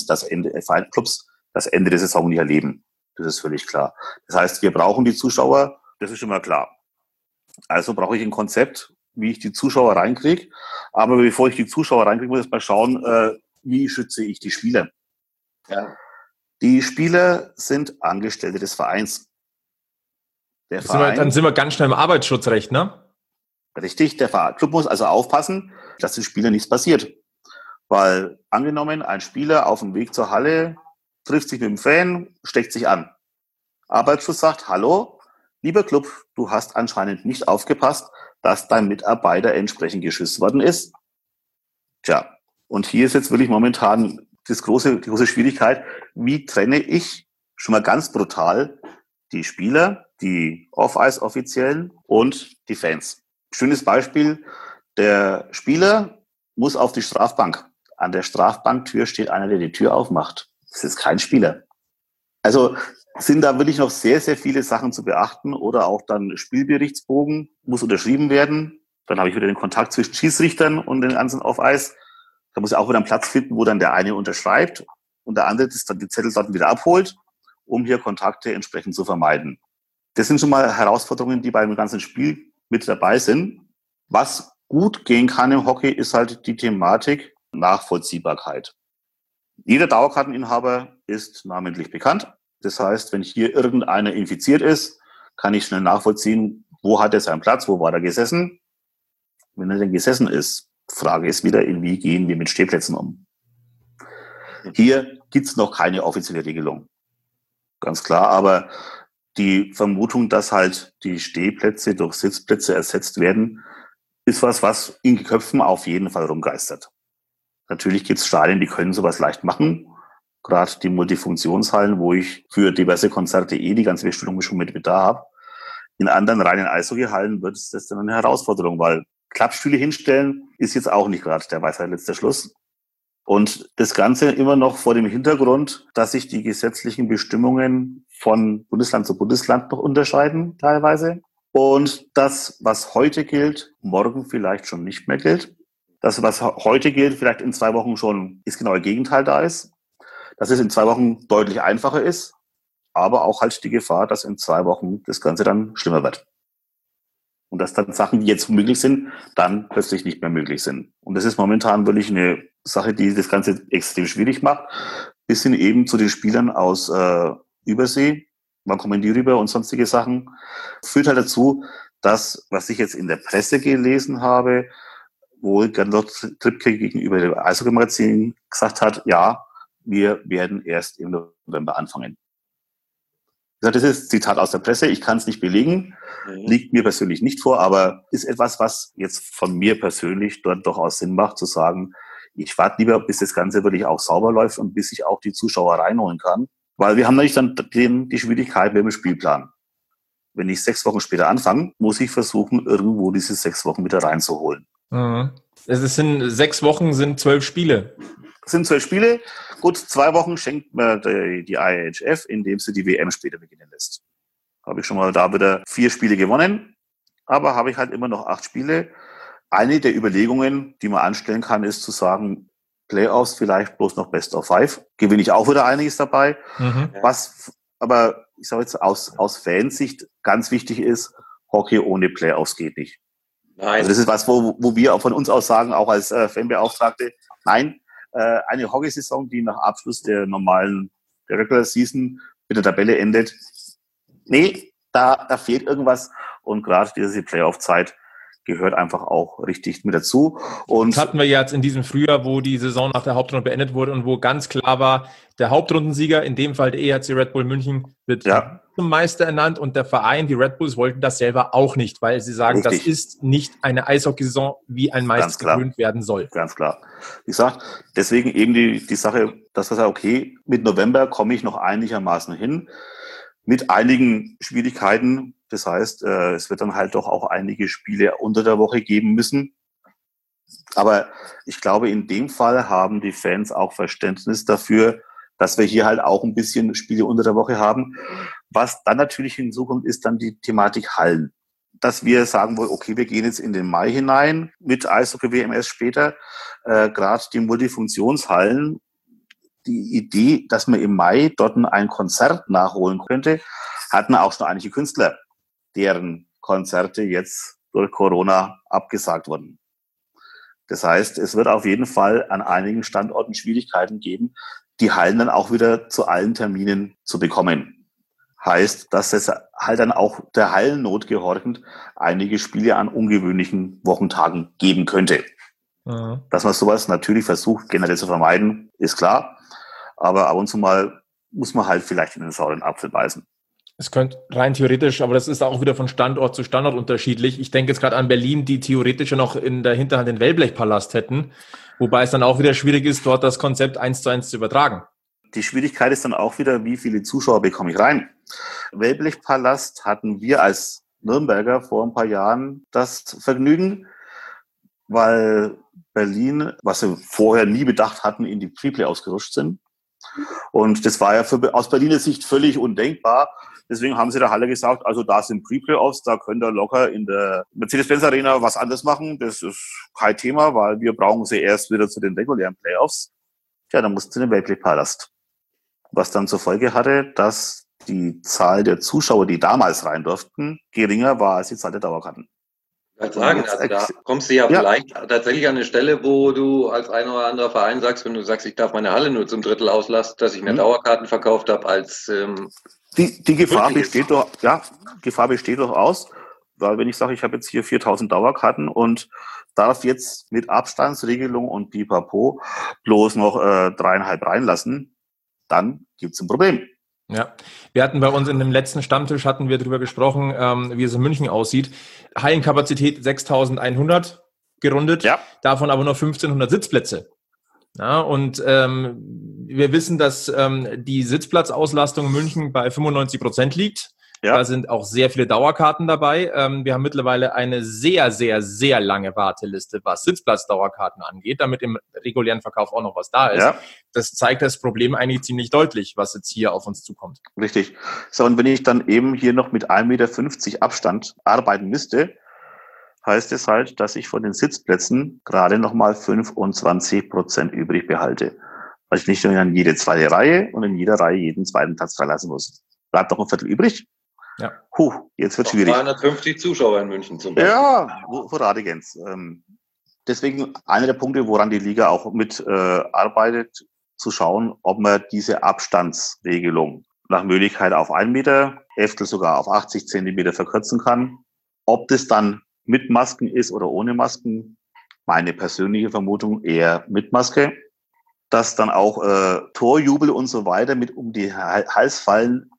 Clubs das Ende der Saison nicht erleben. Das ist völlig klar. Das heißt, wir brauchen die Zuschauer, das ist immer klar. Also brauche ich ein Konzept, wie ich die Zuschauer reinkriege. Aber bevor ich die Zuschauer reinkriege, muss ich mal schauen, wie schütze ich die Spieler. Ja. Die Spieler sind Angestellte des Vereins. Dann sind wir ganz schnell im Arbeitsschutzrecht, ne? Richtig, der Club muss also aufpassen, dass den Spielern nichts passiert. Weil angenommen, ein Spieler auf dem Weg zur Halle trifft sich mit dem Fan, steckt sich an. Arbeitsschutz sagt, hallo, lieber Club, du hast anscheinend nicht aufgepasst, dass dein Mitarbeiter entsprechend geschützt worden ist. Tja, und hier ist jetzt wirklich momentan die große Schwierigkeit, wie trenne ich schon mal ganz brutal die Spieler, die Off-Ice-Offiziellen und die Fans. Schönes Beispiel, der Spieler muss auf die Strafbank. An der Strafbanktür steht einer, der die Tür aufmacht. Das ist kein Spieler. Also sind da wirklich noch sehr, sehr viele Sachen zu beachten oder auch dann Spielberichtsbogen muss unterschrieben werden. Dann habe ich wieder den Kontakt zwischen Schiedsrichtern und den ganzen Off-Ice. Da muss ich auch wieder einen Platz finden, wo dann der eine unterschreibt und der andere das dann die Zettel dort wieder abholt, um hier Kontakte entsprechend zu vermeiden. Das sind schon mal Herausforderungen, die beim ganzen Spiel mit dabei sind. Was gut gehen kann im Hockey, ist halt die Thematik Nachvollziehbarkeit. Jeder Dauerkarteninhaber ist namentlich bekannt. Das heißt, wenn hier irgendeiner infiziert ist, kann ich schnell nachvollziehen, wo hat er seinen Platz, wo war er gesessen. Wenn er denn gesessen ist, Frage ist wieder, wie gehen wir mit Stehplätzen um? Hier gibt's noch keine offizielle Regelung. Ganz klar, aber die Vermutung, dass halt die Stehplätze durch Sitzplätze ersetzt werden, ist was in den Köpfen auf jeden Fall rumgeistert. Natürlich gibt's Stadien, die können sowas leicht machen. Gerade die Multifunktionshallen, wo ich für diverse Konzerte die ganze Bestellung schon mit da habe. In anderen reinen Eishockeyhallen wird es das dann eine Herausforderung, weil Klappstühle hinstellen ist jetzt auch nicht gerade der Weisheit letzter Schluss. Und das Ganze immer noch vor dem Hintergrund, dass sich die gesetzlichen Bestimmungen von Bundesland zu Bundesland noch unterscheiden teilweise. Und das, was heute gilt, morgen vielleicht schon nicht mehr gilt. Das, was heute gilt, vielleicht in 2 Wochen schon das genaue Gegenteil da ist. Dass es in 2 Wochen deutlich einfacher ist, aber auch halt die Gefahr, dass in 2 Wochen das Ganze dann schlimmer wird. Und dass dann Sachen, die jetzt möglich sind, dann plötzlich nicht mehr möglich sind. Und das ist momentan wirklich eine Sache, die das Ganze extrem schwierig macht, bis hin eben zu den Spielern aus Übersee, wann kommen die rüber und sonstige Sachen, führt halt dazu, dass, was ich jetzt in der Presse gelesen habe, wo Gernot Trippke gegenüber dem Eishockey-Magazin gesagt hat, ja, wir werden erst im November anfangen. Das ist Zitat aus der Presse, ich kann es nicht belegen, liegt mir persönlich nicht vor, aber ist etwas, was jetzt von mir persönlich dort durchaus Sinn macht, zu sagen, ich warte lieber, bis das Ganze wirklich auch sauber läuft und bis ich auch die Zuschauer reinholen kann. Weil wir haben natürlich dann die Schwierigkeit mit dem Spielplan. Wenn ich 6 Wochen später anfange, muss ich versuchen, irgendwo diese 6 Wochen wieder reinzuholen. Mhm. Es sind 6 Wochen, sind 12 Spiele. Es sind 12 Spiele. Gut, 2 Wochen schenkt mir die IHF, indem sie die WM später beginnen lässt. Habe ich schon mal da wieder 4 Spiele gewonnen. aber habe ich halt immer noch 8 Spiele. Eine der Überlegungen, die man anstellen kann, ist zu sagen, Playoffs vielleicht bloß noch Best of 5. Gewinne ich auch wieder einiges dabei. Was aber, ich sage jetzt aus Fansicht ganz wichtig ist, Hockey ohne Playoffs geht nicht. Nein. Also das ist was, wo wir auch von uns aus sagen, auch als Fanbeauftragte, nein, eine Hockeysaison, die nach Abschluss der Regular Season mit der Tabelle endet, nee, da fehlt irgendwas. Und gerade diese Playoff-Zeit gehört einfach auch richtig mit dazu. Und das hatten wir jetzt in diesem Frühjahr, wo die Saison nach der Hauptrunde beendet wurde und wo ganz klar war, der Hauptrundensieger, in dem Fall der EHC Red Bull München, wird zum Meister ernannt und der Verein, die Red Bulls, wollten das selber auch nicht, weil sie sagen, richtig, das ist nicht eine Eishockeysaison, wie ein Meister gekrönt werden soll. Ganz klar. Wie gesagt, deswegen eben die Sache, dass wir sagen, okay, mit November komme ich noch einigermaßen hin, mit einigen Schwierigkeiten. Das heißt, es wird dann halt doch auch einige Spiele unter der Woche geben müssen. Aber ich glaube, in dem Fall haben die Fans auch Verständnis dafür, dass wir hier halt auch ein bisschen Spiele unter der Woche haben. Was dann natürlich hinzukommt, ist dann die Thematik Hallen. Dass wir sagen wollen, okay, wir gehen jetzt in den Mai hinein mit Eishockey-WMS später. Gerade die Multifunktionshallen, die Idee, dass man im Mai dort ein Konzert nachholen könnte, hatten auch schon einige Künstler, deren Konzerte jetzt durch Corona abgesagt wurden. Das heißt, es wird auf jeden Fall an einigen Standorten Schwierigkeiten geben, die Hallen dann auch wieder zu allen Terminen zu bekommen. Heißt, dass es halt dann auch der Hallennot gehorchend einige Spiele an ungewöhnlichen Wochentagen geben könnte. Mhm. Dass man sowas natürlich versucht, generell zu vermeiden, ist klar. Aber ab und zu mal muss man halt vielleicht in den sauren Apfel beißen. Es könnte rein theoretisch, aber das ist auch wieder von Standort zu Standort unterschiedlich. Ich denke jetzt gerade an Berlin, die theoretisch noch in der Hinterhand den Wellblechpalast hätten, wobei es dann auch wieder schwierig ist, dort das Konzept 1:1 zu übertragen. Die Schwierigkeit ist dann auch wieder, wie viele Zuschauer bekomme ich rein. Wellblechpalast hatten wir als Nürnberger vor ein paar Jahren das Vergnügen, weil Berlin, was sie vorher nie bedacht hatten, in die Preplay ausgerutscht sind. Und das war ja aus Berliner Sicht völlig undenkbar. Deswegen haben sie der Halle gesagt, also da sind Pre-Playoffs, da könnt ihr locker in der Mercedes-Benz Arena was anderes machen. Das ist kein Thema, weil wir brauchen sie erst wieder zu den regulären Playoffs. Ja, dann mussten sie in den Wellblechpalast. Was dann zur Folge hatte, dass die Zahl der Zuschauer, die damals rein durften, geringer war als die Zahl der Dauerkarten. Ich würde sagen, also da kommst du ja vielleicht tatsächlich an eine Stelle, wo du als ein oder anderer Verein sagst, wenn du sagst, ich darf meine Halle nur zum Drittel auslassen, dass ich mehr Dauerkarten verkauft habe als die Gefahr besteht doch, Gefahr besteht durchaus, weil wenn ich sage, ich habe jetzt hier 4.000 Dauerkarten und darf jetzt mit Abstandsregelung und Pipapo bloß noch 3,5 reinlassen, dann gibt's ein Problem. Ja, wir hatten bei uns in dem letzten Stammtisch, hatten wir darüber gesprochen, wie es in München aussieht. Hallenkapazität 6.100 gerundet, davon aber nur 1.500 Sitzplätze. Ja, und wir wissen, dass die Sitzplatzauslastung in München bei 95% liegt. Ja. Da sind auch sehr viele Dauerkarten dabei. Wir haben mittlerweile eine sehr, sehr, sehr lange Warteliste, was Sitzplatzdauerkarten angeht, damit im regulären Verkauf auch noch was da ist. Ja. Das zeigt das Problem eigentlich ziemlich deutlich, was jetzt hier auf uns zukommt. Richtig. So, und wenn ich dann eben hier noch mit 1,50 Meter Abstand arbeiten müsste, heißt es halt, dass ich von den Sitzplätzen gerade nochmal 25% übrig behalte. Weil ich nicht nur in jede zweite Reihe und in jeder Reihe jeden zweiten Platz verlassen muss. Bleibt noch ein Viertel übrig. Ja. Jetzt wird schwierig. 250 Zuschauer in München zum Beispiel. Ja, Radigens. Deswegen einer der Punkte, woran die Liga auch mit arbeitet, zu schauen, ob man diese Abstandsregelung nach Möglichkeit auf 1 Meter, Elftel sogar auf 80 Zentimeter verkürzen kann. Ob das dann mit Masken ist oder ohne Masken, meine persönliche Vermutung eher mit Maske. Dass dann auch Torjubel und so weiter mit um die Hals fallen,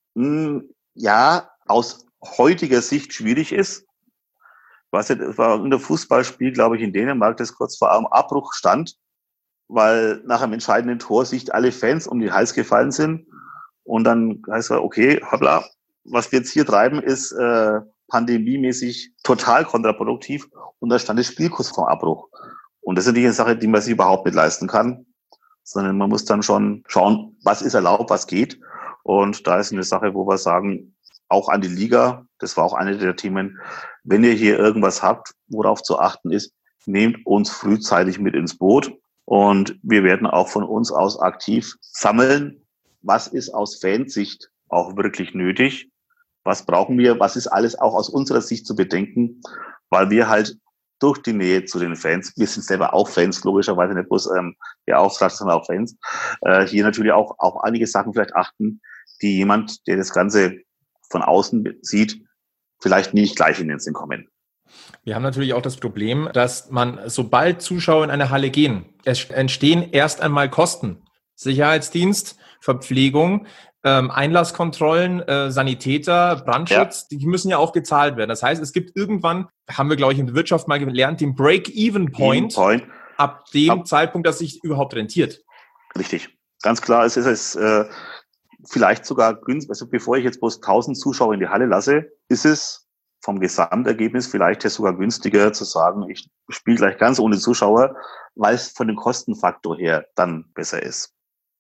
aus heutiger Sicht schwierig ist. Es war in der Fußballspiel, glaube ich, in Dänemark, das kurz vor einem Abbruch stand, weil nach einem entscheidenden Tor sich alle Fans um den Hals gefallen sind. Und dann heißt es, okay, hoppla, was wir jetzt hier treiben, ist pandemiemäßig total kontraproduktiv. Und da stand das Spiel kurz vor Abbruch. Und das ist natürlich eine Sache, die man sich überhaupt nicht leisten kann, sondern man muss dann schon schauen, was ist erlaubt, was geht. Und da ist eine Sache, wo wir sagen, auch an die Liga, das war auch eine der Themen, wenn ihr hier irgendwas habt, worauf zu achten ist, nehmt uns frühzeitig mit ins Boot und wir werden auch von uns aus aktiv sammeln, was ist aus Fansicht auch wirklich nötig, was brauchen wir, was ist alles auch aus unserer Sicht zu bedenken, weil wir halt durch die Nähe zu den Fans, wir sind selber auch Fans, logischerweise nicht bloß Beauftragte, sondern auch Fans, hier natürlich auch einige Sachen vielleicht achten, die jemand, der das Ganze von außen sieht, vielleicht nicht gleich in den Sinn kommen. Wir haben natürlich auch das Problem, dass man, sobald Zuschauer in eine Halle gehen, es entstehen erst einmal Kosten. Sicherheitsdienst, Verpflegung, Einlasskontrollen, Sanitäter, Brandschutz, die müssen ja auch gezahlt werden. Das heißt, es gibt irgendwann, haben wir, glaube ich, in der Wirtschaft mal gelernt, den Break-Even-Point, ab dem Zeitpunkt, dass sich überhaupt rentiert. Richtig. Ganz klar, es ist vielleicht sogar günstig, also bevor ich jetzt bloß 1000 Zuschauer in die Halle lasse, ist es vom Gesamtergebnis vielleicht sogar günstiger zu sagen, ich spiele gleich ganz ohne Zuschauer, weil es von dem Kostenfaktor her dann besser ist.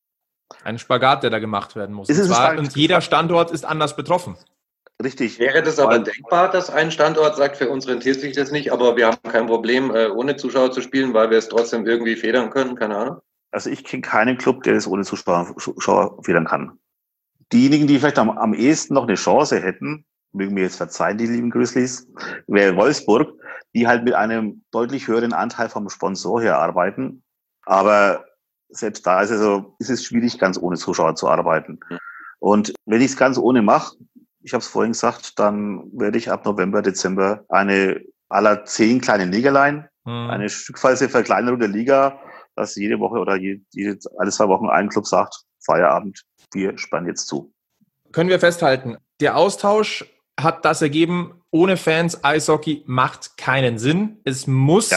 Ein Spagat, der da gemacht werden muss. Und jeder Standort ist anders betroffen. Richtig. Wäre das aber denkbar, dass ein Standort sagt, für uns rentiert sich das nicht, aber wir haben kein Problem, ohne Zuschauer zu spielen, weil wir es trotzdem irgendwie federn können? Keine Ahnung. Also ich kenne keinen Club, der es ohne Zuschauer federn kann. Diejenigen, die vielleicht am ehesten noch eine Chance hätten, mögen mir jetzt verzeihen, die lieben Grizzlies, wäre Wolfsburg, die halt mit einem deutlich höheren Anteil vom Sponsor her arbeiten. Aber selbst da ist es schwierig, ganz ohne Zuschauer zu arbeiten. Und wenn ich es ganz ohne mache, ich habe es vorhin gesagt, dann werde ich ab November, Dezember eine aller 10 kleinen Ligerlein, eine stückweise Verkleinerung der Liga, dass jede Woche oder alle 2 Wochen ein Club sagt, Feierabend, wir spannen jetzt zu. Können wir festhalten, der Austausch hat das ergeben, ohne Fans, Eishockey macht keinen Sinn. Es muss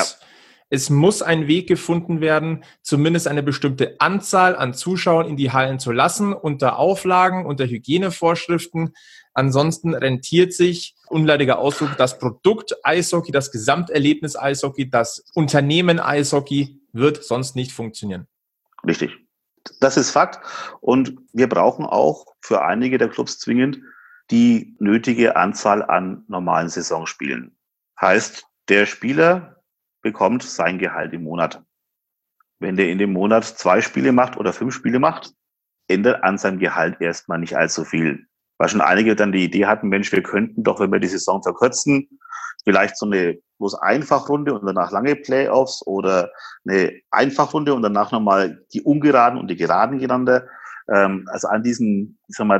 ein Weg gefunden werden, zumindest eine bestimmte Anzahl an Zuschauern in die Hallen zu lassen, unter Auflagen, unter Hygienevorschriften. Ansonsten rentiert sich, unleidiger Ausdruck, das Produkt Eishockey, das Gesamterlebnis Eishockey, das Unternehmen Eishockey wird sonst nicht funktionieren. Richtig. Das ist Fakt. Und wir brauchen auch für einige der Clubs zwingend die nötige Anzahl an normalen Saisonspielen. Heißt, der Spieler bekommt sein Gehalt im Monat. Wenn der in dem Monat 2 Spiele macht oder 5 Spiele macht, ändert an seinem Gehalt erstmal nicht allzu viel. Weil schon einige dann die Idee hatten, Mensch, wir könnten doch, wenn wir die Saison verkürzen, vielleicht so eine bloß Einfachrunde und danach lange Playoffs oder eine Einfachrunde und danach nochmal die ungeraden und die geraden gegeneinander. Also an diesen,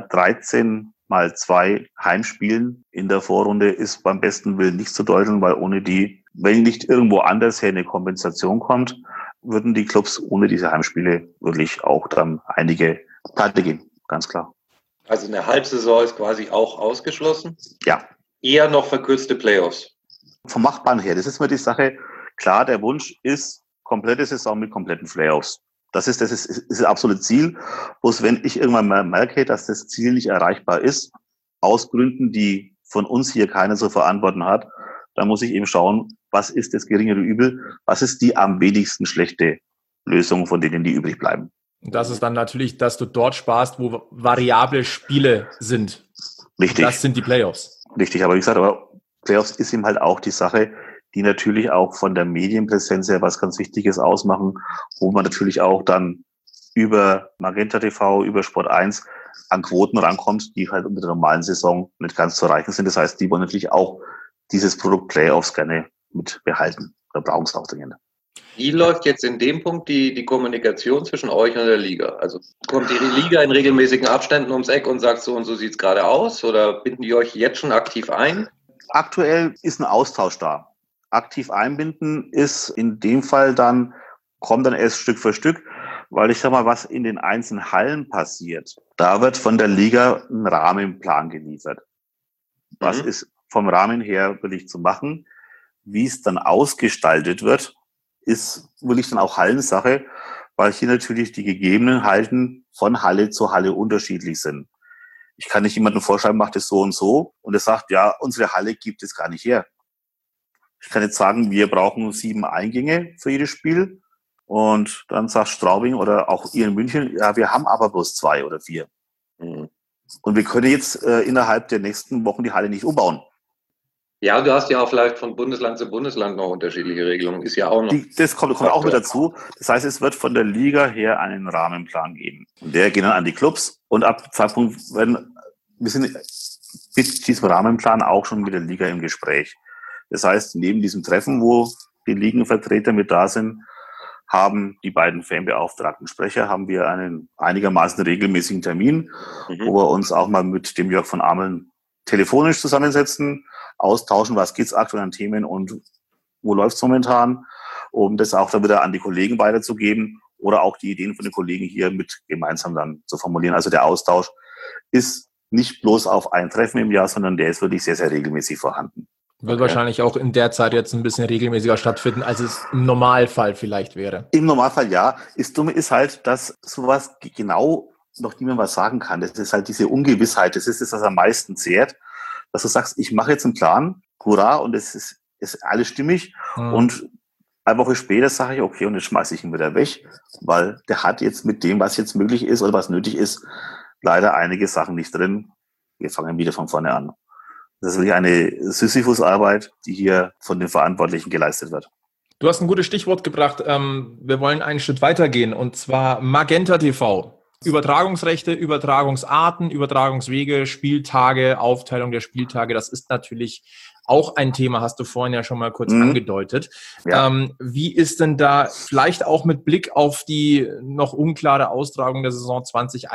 13x2 Heimspielen in der Vorrunde ist beim besten Willen nicht zu deuteln, weil ohne die, wenn nicht irgendwo anders her eine Kompensation kommt, würden die Clubs ohne diese Heimspiele wirklich auch dann einige pleite gehen, ganz klar. Also eine Halbsaison ist quasi auch ausgeschlossen? Ja. Eher noch verkürzte Playoffs? Vom Machbaren her, das ist mir die Sache. Klar, der Wunsch ist komplette Saison mit kompletten Playoffs. Das ist das absolute Ziel. Bloß wenn ich irgendwann mal merke, dass das Ziel nicht erreichbar ist, aus Gründen, die von uns hier keiner zu verantworten hat, dann muss ich eben schauen, was ist das geringere Übel, was ist die am wenigsten schlechte Lösung von denen, die übrig bleiben. Und das ist dann natürlich, dass du dort sparst, wo variable Spiele sind. Richtig. Das sind die Playoffs. Richtig, aber wie gesagt, Playoffs ist eben halt auch die Sache, die natürlich auch von der Medienpräsenz her was ganz Wichtiges ausmachen, wo man natürlich auch dann über Magenta TV, über Sport 1 an Quoten rankommt, die halt unter der normalen Saison nicht ganz zu erreichen sind. Das heißt, die wollen natürlich auch dieses Produkt Playoffs gerne mit behalten. Da brauchen es auch dringend. Wie läuft jetzt in dem Punkt die Kommunikation zwischen euch und der Liga? Also kommt die Liga in regelmäßigen Abständen ums Eck und sagt, so und so sieht es gerade aus? Oder binden die euch jetzt schon aktiv ein? Aktuell ist ein Austausch da. Aktiv einbinden ist in dem Fall kommt dann erst Stück für Stück, weil ich sag mal, was in den einzelnen Hallen passiert, da wird von der Liga ein Rahmenplan geliefert. Was ist vom Rahmen her wirklich zu machen? Wie es dann ausgestaltet wird, ist wirklich dann auch Hallensache, weil hier natürlich die Gegebenheiten von Halle zu Halle unterschiedlich sind. Ich kann nicht jemandem vorschreiben, macht es so und er sagt, ja, unsere Halle gibt es gar nicht her. Ich kann jetzt sagen, wir brauchen 7 Eingänge für jedes Spiel und dann sagt Straubing oder auch ihr in München, ja, wir haben aber bloß 2 oder 4. Und wir können jetzt innerhalb der nächsten Wochen die Halle nicht umbauen. Ja, du hast ja auch vielleicht von Bundesland zu Bundesland noch unterschiedliche Regelungen. Ist ja auch noch. Das kommt auch mit dazu. Das heißt, es wird von der Liga her einen Rahmenplan geben. Und der geht dann an die Clubs. Und ab Zeitpunkt wir sind mit diesem Rahmenplan auch schon mit der Liga im Gespräch. Das heißt, neben diesem Treffen, wo die Ligenvertreter mit da sind, haben die beiden fanbeauftragten Sprecher, haben wir einen einigermaßen regelmäßigen Termin, wo wir uns auch mal mit dem Jörg von Ameln telefonisch zusammensetzen, austauschen, was geht's aktuell an Themen und wo läuft's momentan, um das auch dann wieder an die Kollegen weiterzugeben oder auch die Ideen von den Kollegen hier mit gemeinsam dann zu formulieren. Also der Austausch ist nicht bloß auf ein Treffen im Jahr, sondern der ist wirklich sehr, sehr regelmäßig vorhanden. Wird wahrscheinlich auch in der Zeit jetzt ein bisschen regelmäßiger stattfinden, als es im Normalfall vielleicht wäre. Im Normalfall ja. Das Dumme ist halt, dass sowas genau noch niemand was sagen kann. Das ist halt diese Ungewissheit. Das ist das, was am meisten zehrt. Dass du sagst, ich mache jetzt einen Plan, hurra, und es ist alles stimmig. Und eine Woche später sage ich, okay, und jetzt schmeiße ich ihn wieder weg, weil der hat jetzt mit dem, was jetzt möglich ist oder was nötig ist, leider einige Sachen nicht drin. Wir fangen wieder von vorne an. Das ist wirklich eine Sisyphus-Arbeit, die hier von den Verantwortlichen geleistet wird. Du hast ein gutes Stichwort gebracht. Wir wollen einen Schritt weitergehen, und zwar Magenta TV. Übertragungsrechte, Übertragungsarten, Übertragungswege, Spieltage, Aufteilung der Spieltage, das ist natürlich auch ein Thema, hast du vorhin ja schon mal kurz angedeutet. Ja. Wie ist denn da vielleicht auch mit Blick auf die noch unklare Austragung der Saison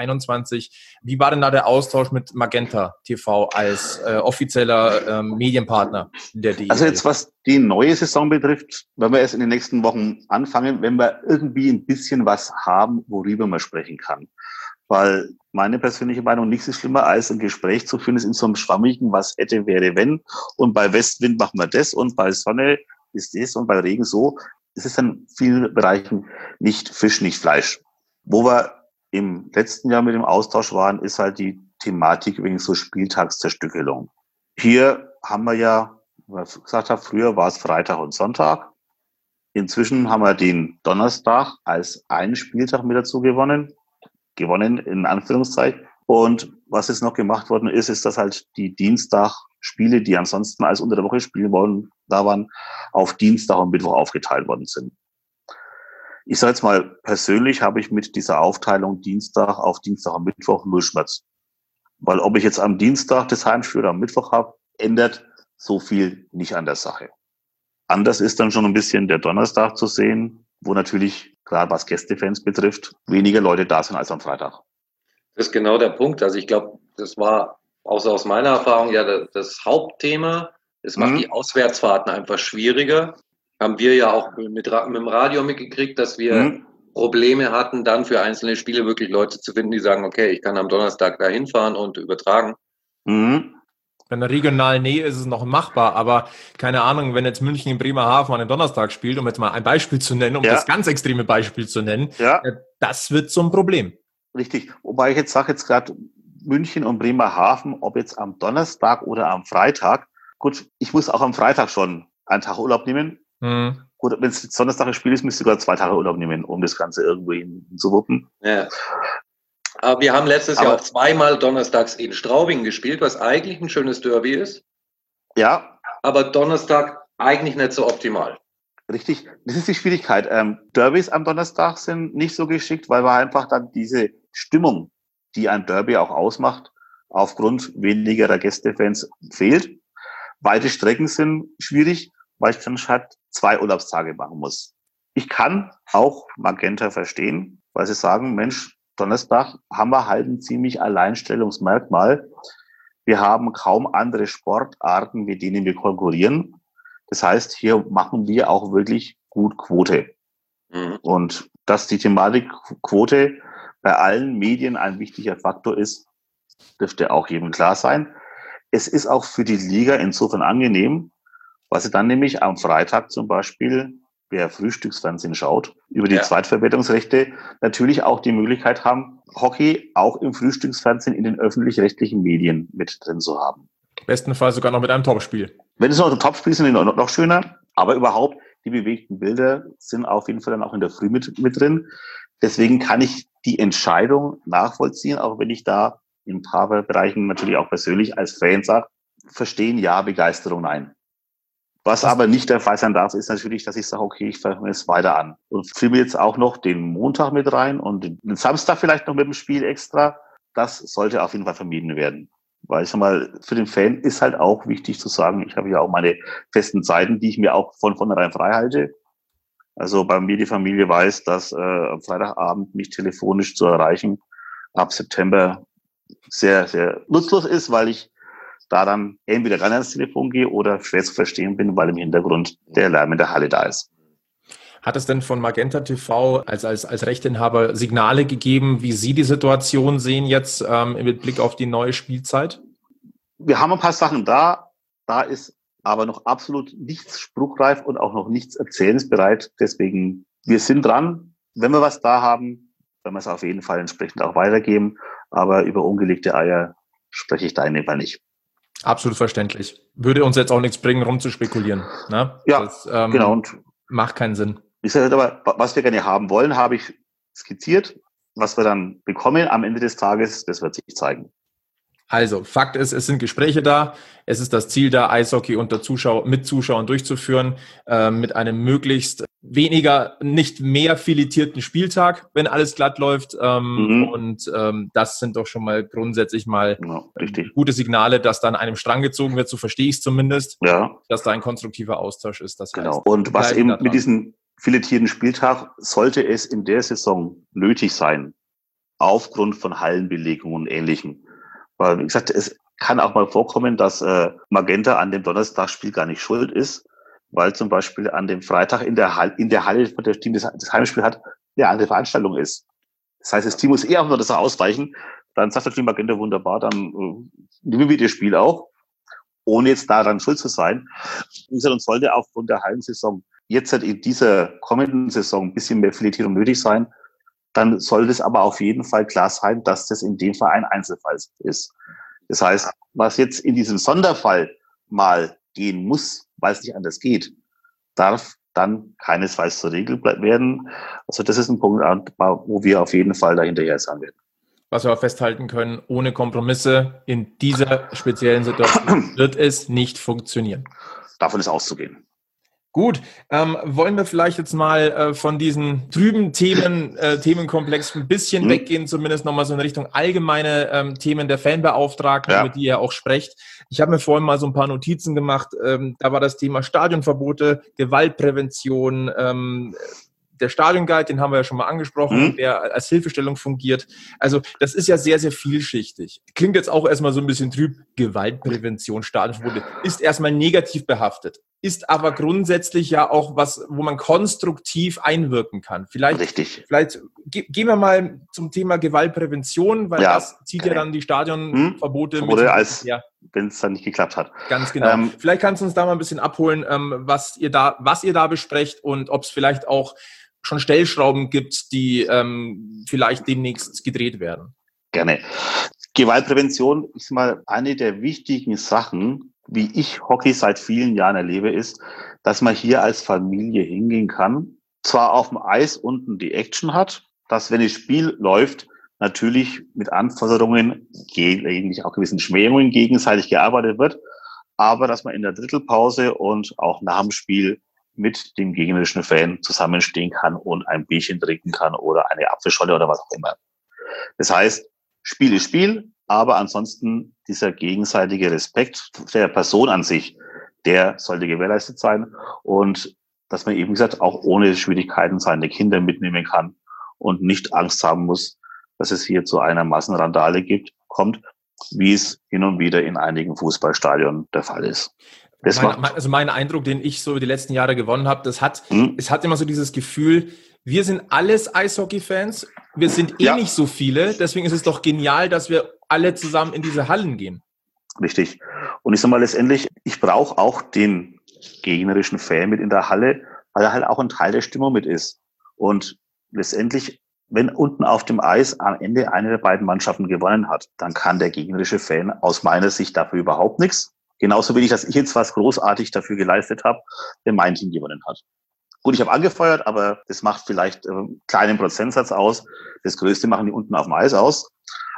2021, wie war denn da der Austausch mit Magenta TV als offizieller Medienpartner der DEL? Also jetzt, was die neue Saison betrifft, wenn wir erst in den nächsten Wochen anfangen, wenn wir irgendwie ein bisschen was haben, worüber man sprechen kann. Weil meine persönliche Meinung, nichts ist schlimmer, als ein Gespräch zu führen, ist in so einem schwammigen, was hätte, wäre, wenn. Und bei Westwind machen wir das und bei Sonne ist das und bei Regen so. Es ist in vielen Bereichen nicht Fisch, nicht Fleisch. Wo wir im letzten Jahr mit dem Austausch waren, ist halt die Thematik wegen so Spieltagszerstückelung. Hier haben wir ja, wie ich gesagt habe, früher war es Freitag und Sonntag. Inzwischen haben wir den Donnerstag als einen Spieltag mit dazu gewonnen in Anführungszeichen. Und was jetzt noch gemacht worden ist, ist, dass halt die Dienstag-Spiele, die ansonsten als unter der Woche spielen wollen, da waren, auf Dienstag und Mittwoch aufgeteilt worden sind. Ich sage jetzt mal, persönlich habe ich mit dieser Aufteilung Dienstag auf Dienstag und Mittwoch null Schmerz. Weil ob ich jetzt am Dienstag das Heimspiel oder am Mittwoch habe, ändert so viel nicht an der Sache. Anders ist dann schon ein bisschen der Donnerstag zu sehen, wo natürlich, gerade was Gästefans betrifft, weniger Leute da sind als am Freitag. Das ist genau der Punkt. Also ich glaube, das war außer aus meiner Erfahrung ja das Hauptthema. Es macht die Auswärtsfahrten einfach schwieriger. Haben wir ja auch mit dem Radio mitgekriegt, dass wir Probleme hatten, dann für einzelne Spiele wirklich Leute zu finden, die sagen, okay, ich kann am Donnerstag da hinfahren und übertragen. In der regionalen Nähe ist es noch machbar, aber keine Ahnung, wenn jetzt München in Bremerhaven an den Donnerstag spielt, um jetzt mal ein Beispiel zu nennen, das ganz extreme Beispiel zu nennen, das wird zum Problem. Richtig, wobei ich jetzt sage jetzt gerade München und Bremerhaven, ob jetzt am Donnerstag oder am Freitag, gut, ich muss auch am Freitag schon einen Tag Urlaub nehmen. Gut, wenn es Donnerstag ein Spiel ist, müsste ich sogar 2 Tage Urlaub nehmen, um das Ganze irgendwo hinzuwuppen. Ja. Aber wir haben letztes Jahr auch zweimal donnerstags in Straubing gespielt, was eigentlich ein schönes Derby ist. Ja. Aber Donnerstag eigentlich nicht so optimal. Richtig, das ist die Schwierigkeit. Derbys am Donnerstag sind nicht so geschickt, weil man einfach dann diese Stimmung, die ein Derby auch ausmacht, aufgrund wenigerer Gästefans fehlt. Weite Strecken sind schwierig, weil ich dann halt 2 Urlaubstage machen muss. Ich kann auch Magenta verstehen, weil sie sagen, Mensch, Donnerstag haben wir halt ein ziemlich Alleinstellungsmerkmal. Wir haben kaum andere Sportarten, mit denen wir konkurrieren. Das heißt, hier machen wir auch wirklich gut Quote. Und dass die Thematik Quote bei allen Medien ein wichtiger Faktor ist, dürfte auch jedem klar sein. Es ist auch für die Liga insofern angenehm, weil sie dann nämlich am Freitag zum Beispiel, wer Frühstücksfernsehen schaut, über die Zweitverwertungsrechte natürlich auch die Möglichkeit haben, Hockey auch im Frühstücksfernsehen in den öffentlich-rechtlichen Medien mit drin zu haben. Bestenfalls sogar noch mit einem Topspiel. Wenn es noch ein Topspiel ist, sind die noch schöner. Aber überhaupt, die bewegten Bilder sind auf jeden Fall dann auch in der Früh mit drin. Deswegen kann ich die Entscheidung nachvollziehen, auch wenn ich da in ein paar Bereichen natürlich auch persönlich als Fan sage, verstehen ja, Begeisterung nein. Was aber nicht der Fall sein darf, ist natürlich, dass ich sage, okay, ich fange es weiter an. Und filme jetzt auch noch den Montag mit rein und den Samstag vielleicht noch mit dem Spiel extra. Das sollte auf jeden Fall vermieden werden. Weil ich sag mal, für den Fan ist halt auch wichtig zu sagen, ich habe ja auch meine festen Zeiten, die ich mir auch von vornherein frei halte. Also bei mir die Familie weiß, dass am Freitagabend mich telefonisch zu erreichen ab September sehr, sehr nutzlos ist, weil ich da dann entweder gar nicht ans Telefon gehe oder schwer zu verstehen bin, weil im Hintergrund der Lärm in der Halle da ist. Hat es denn von Magenta TV als Rechteinhaber Signale gegeben, wie Sie die Situation sehen jetzt mit Blick auf die neue Spielzeit? Wir haben ein paar Sachen da ist aber noch absolut nichts spruchreif und auch noch nichts erzählensbereit. Deswegen, wir sind dran. Wenn wir was da haben, werden wir es auf jeden Fall entsprechend auch weitergeben. Aber über ungelegte Eier spreche ich da in dem Fall nicht. Absolut verständlich. Würde uns jetzt auch nichts bringen, rumzuspekulieren. Ne? Ja, das, genau. Und macht keinen Sinn. Ich sage aber, was wir gerne haben wollen, habe ich skizziert. Was wir dann bekommen am Ende des Tages, das wird sich zeigen. Also, Fakt ist, es sind Gespräche da. Es ist das Ziel da, Eishockey mit Zuschauern durchzuführen, mit einem möglichst nicht mehr filetierten Spieltag, wenn alles glatt läuft. Und das sind doch schon mal grundsätzlich mal gute Signale, dass da an einem Strang gezogen wird. So verstehe ich es zumindest, dass da ein konstruktiver Austausch ist. Das heißt, und was eben mit diesem filetierten Spieltag sollte es in der Saison nötig sein, aufgrund von Hallenbelegungen und Ähnlichem. Weil, wie gesagt, es kann auch mal vorkommen, dass Magenta an dem Donnerstagsspiel gar nicht schuld ist, weil zum Beispiel an dem Freitag in der Halle, wo das Team das Heimspiel hat, eine andere Veranstaltung ist. Das heißt, das Team muss eher auf das ausweichen. Dann sagt natürlich Magenta wunderbar, dann nehmen wir das Spiel auch, ohne jetzt daran schuld zu sein. Und sollte aufgrund der Hallensaison jetzt in dieser kommenden Saison ein bisschen mehr Filetierung nötig sein, dann soll es aber auf jeden Fall klar sein, dass das in dem Fall ein Einzelfall ist. Das heißt, was jetzt in diesem Sonderfall mal gehen muss, weil es nicht anders geht, darf dann keinesfalls zur Regel werden. Also das ist ein Punkt, wo wir auf jeden Fall dahinterher sein werden. Was wir aber festhalten können, ohne Kompromisse in dieser speziellen Situation wird es nicht funktionieren. Davon ist auszugehen. Gut, wollen wir vielleicht jetzt mal von diesen trüben Themenkomplex ein bisschen weggehen, zumindest nochmal so in Richtung allgemeine Themen der Fanbeauftragten, mit die ihr auch sprecht. Ich habe mir vorhin mal so ein paar Notizen gemacht. Da war das Thema Stadionverbote, Gewaltprävention, der Stadionguide, den haben wir ja schon mal angesprochen, der als Hilfestellung fungiert. Also das ist ja sehr, sehr vielschichtig. Klingt jetzt auch erstmal so ein bisschen trüb. Gewaltprävention, Stadionverbote ist erstmal negativ behaftet, ist aber grundsätzlich ja auch was, wo man konstruktiv einwirken kann. Vielleicht gehen wir mal zum Thema Gewaltprävention, weil das zieht ja dann die Stadionverbote mit. Wenn es dann nicht geklappt hat. Ganz genau. Vielleicht kannst du uns da mal ein bisschen abholen, was ihr da besprecht und ob es vielleicht auch schon Stellschrauben gibt, die vielleicht demnächst gedreht werden. Gerne. Gewaltprävention ist mal eine der wichtigen Sachen, wie ich Hockey seit vielen Jahren erlebe, ist, dass man hier als Familie hingehen kann, zwar auf dem Eis unten die Action hat, dass wenn das Spiel läuft, natürlich mit Anforderungen, eigentlich auch gewissen Schmähungen gegenseitig gearbeitet wird, aber dass man in der Drittelpause und auch nach dem Spiel mit dem gegnerischen Fan zusammenstehen kann und ein Bierchen trinken kann oder eine Apfelscholle oder was auch immer. Das heißt, Spiel ist Spiel, aber ansonsten dieser gegenseitige Respekt der Person an sich, der sollte gewährleistet sein und dass man eben gesagt auch ohne Schwierigkeiten seine Kinder mitnehmen kann und nicht Angst haben muss, dass es hier zu einer Massenrandale kommt, wie es hin und wieder in einigen Fußballstadien der Fall ist. Mein Eindruck, den ich so über die letzten Jahre gewonnen habe, es hat immer so dieses Gefühl, wir sind alles Eishockey-Fans, wir sind nicht so viele, deswegen ist es doch genial, dass wir alle zusammen in diese Hallen gehen. Richtig. Und ich sage mal letztendlich, ich brauche auch den gegnerischen Fan mit in der Halle, weil er halt auch ein Teil der Stimmung mit ist. Und letztendlich, wenn unten auf dem Eis am Ende eine der beiden Mannschaften gewonnen hat, dann kann der gegnerische Fan aus meiner Sicht dafür überhaupt nichts. Genauso wenig, dass ich jetzt was großartig dafür geleistet habe, wenn mein Team gewonnen hat. Gut, ich habe angefeuert, aber das macht vielleicht einen kleinen Prozentsatz aus. Das Größte machen die unten auf dem Eis aus.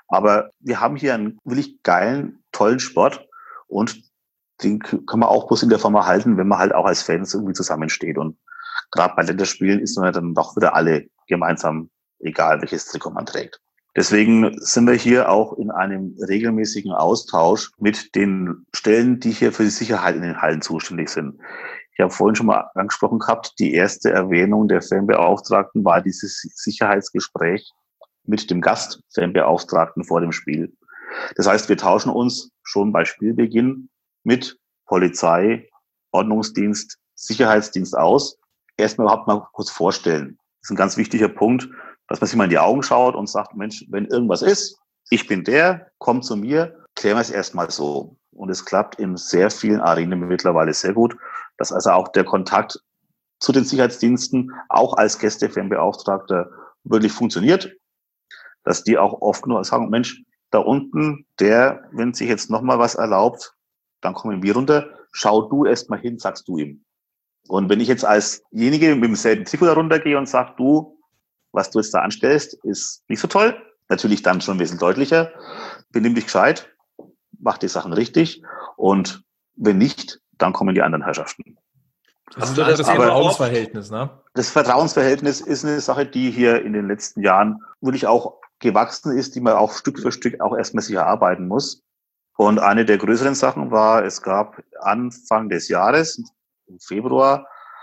Aber wir haben hier einen wirklich geilen, tollen Sport und den kann man auch bloß in der Form erhalten, wenn man halt auch als Fans irgendwie zusammensteht. Und gerade bei Länderspielen ist man dann doch wieder alle gemeinsam, egal welches Trikot man trägt. Deswegen sind wir hier auch in einem regelmäßigen Austausch mit den Stellen, die hier für die Sicherheit in den Hallen zuständig sind. Ich habe vorhin schon mal angesprochen gehabt, die erste Erwähnung der Fanbeauftragten war dieses Sicherheitsgespräch mit dem Gastfanbeauftragten vor dem Spiel. Das heißt, wir tauschen uns schon bei Spielbeginn mit Polizei, Ordnungsdienst, Sicherheitsdienst aus. Erstmal überhaupt mal kurz vorstellen. Das ist ein ganz wichtiger Punkt, dass man sich mal in die Augen schaut und sagt, Mensch, wenn irgendwas ist, ich bin der, komm zu mir, klären wir es erstmal so. Und es klappt in sehr vielen Arenen mittlerweile sehr gut, dass also auch der Kontakt zu den Sicherheitsdiensten auch als Gästefanbeauftragter wirklich funktioniert, dass die auch oft nur sagen, Mensch, da unten, der, wenn sich jetzt nochmal was erlaubt, dann kommen wir runter, schau du erst mal hin, sagst du ihm. Und wenn ich jetzt alsjenige mit demselben Trikot da runtergehe und sag, du, was du jetzt da anstellst, ist nicht so toll, natürlich dann schon ein bisschen deutlicher, benimm dich gescheit, mach die Sachen richtig und wenn nicht, dann kommen die anderen Herrschaften. Das ist das Vertrauensverhältnis, ne? Das Vertrauensverhältnis ist eine Sache, die hier in den letzten Jahren wirklich auch gewachsen ist, die man auch Stück für Stück auch erstmal sich erarbeiten muss. Und eine der größeren Sachen war, es gab Anfang des Jahres, im Februar,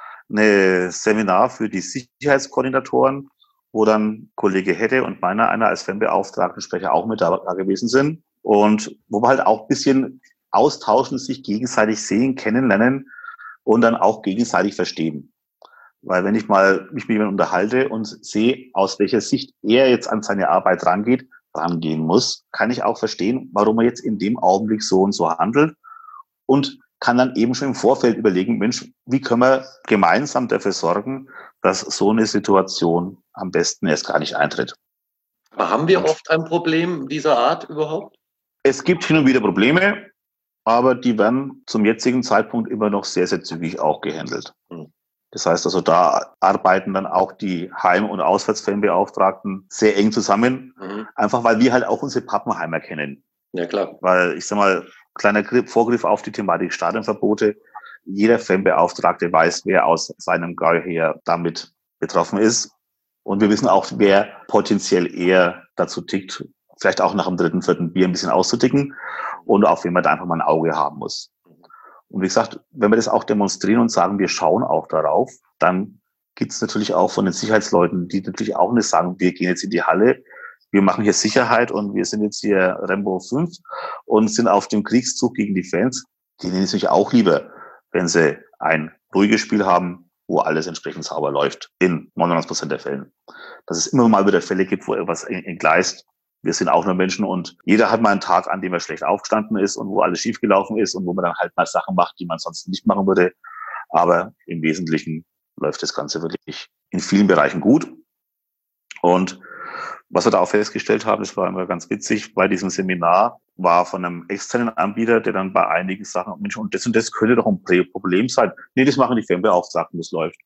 ein Seminar für die Sicherheitskoordinatoren, wo dann Kollege Hedde und meiner einer als Fanbeauftragtensprecher auch mit da gewesen sind. Und wo wir halt auch ein bisschen austauschen, sich gegenseitig sehen, kennenlernen und dann auch gegenseitig verstehen. Weil wenn ich mal mich mit jemandem unterhalte und sehe, aus welcher Sicht er jetzt an seine Arbeit rangehen muss, kann ich auch verstehen, warum er jetzt in dem Augenblick so und so handelt und kann dann eben schon im Vorfeld überlegen, Mensch, wie können wir gemeinsam dafür sorgen, dass so eine Situation am besten erst gar nicht eintritt. Aber haben wir oft ein Problem dieser Art überhaupt? Es gibt hin und wieder Probleme, aber die werden zum jetzigen Zeitpunkt immer noch sehr, sehr zügig auch gehandelt. Das heißt also, da arbeiten dann auch die Heim- und Auswärtsfanbeauftragten sehr eng zusammen, einfach weil wir halt auch unsere Pappenheimer kennen. Ja, klar. Weil, ich sag mal, kleiner Vorgriff auf die Thematik Stadionverbote. Jeder Fanbeauftragte weiß, wer aus seinem Gau her damit betroffen ist. Und wir wissen auch, wer potenziell eher dazu tickt, vielleicht auch nach dem 3., 4. Bier ein bisschen auszuticken und auf wen man da einfach mal ein Auge haben muss. Und wie gesagt, wenn wir das auch demonstrieren und sagen, wir schauen auch darauf, dann gibt es natürlich auch von den Sicherheitsleuten, die natürlich auch nicht sagen, wir gehen jetzt in die Halle, wir machen hier Sicherheit und wir sind jetzt hier Rambo 5 und sind auf dem Kriegszug gegen die Fans. Die nehmen es natürlich auch lieber, wenn sie ein ruhiges Spiel haben, wo alles entsprechend sauber läuft, in 99% der Fällen. Dass es immer mal wieder Fälle gibt, wo irgendwas entgleist. Wir sind auch nur Menschen und jeder hat mal einen Tag, an dem er schlecht aufgestanden ist und wo alles schiefgelaufen ist und wo man dann halt mal Sachen macht, die man sonst nicht machen würde. Aber im Wesentlichen läuft das Ganze wirklich in vielen Bereichen gut. Und was wir da auch festgestellt haben, das war immer ganz witzig, bei diesem Seminar war von einem externen Anbieter, der dann bei einigen Sachen, Mensch, und das könnte doch ein Problem sein. Nee, das machen die Fanbeauftragten, das läuft.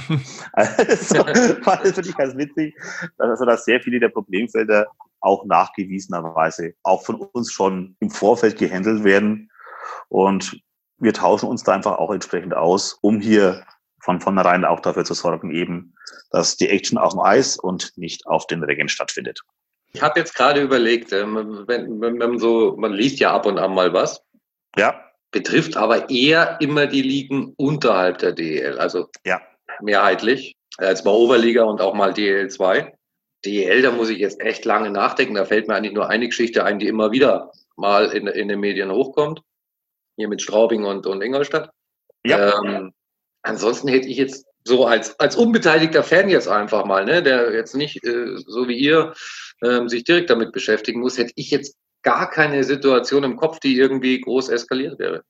Also, war das wirklich ganz witzig, dass sehr viele der Problemfelder auch nachgewiesenerweise auch von uns schon im Vorfeld gehandelt werden. Und wir tauschen uns da einfach auch entsprechend aus, um hier von vornherein auch dafür zu sorgen, eben, dass die Action auf dem Eis und nicht auf den Rängen stattfindet. Ich habe jetzt gerade überlegt, man liest ja ab und an mal was. Ja. Betrifft aber eher immer die Ligen unterhalb der DEL, also ja, mehrheitlich. Jetzt mal Oberliga und auch mal DEL 2. DEL, da muss ich jetzt echt lange nachdenken. Da fällt mir eigentlich nur eine Geschichte ein, die immer wieder mal in den Medien hochkommt. Hier mit Straubing und Ingolstadt. Ja. Ansonsten hätte ich jetzt so als unbeteiligter Fan jetzt einfach mal, ne, der jetzt nicht so wie ihr sich direkt damit beschäftigen muss, hätte ich jetzt gar keine Situation im Kopf, die irgendwie groß eskaliert wäre.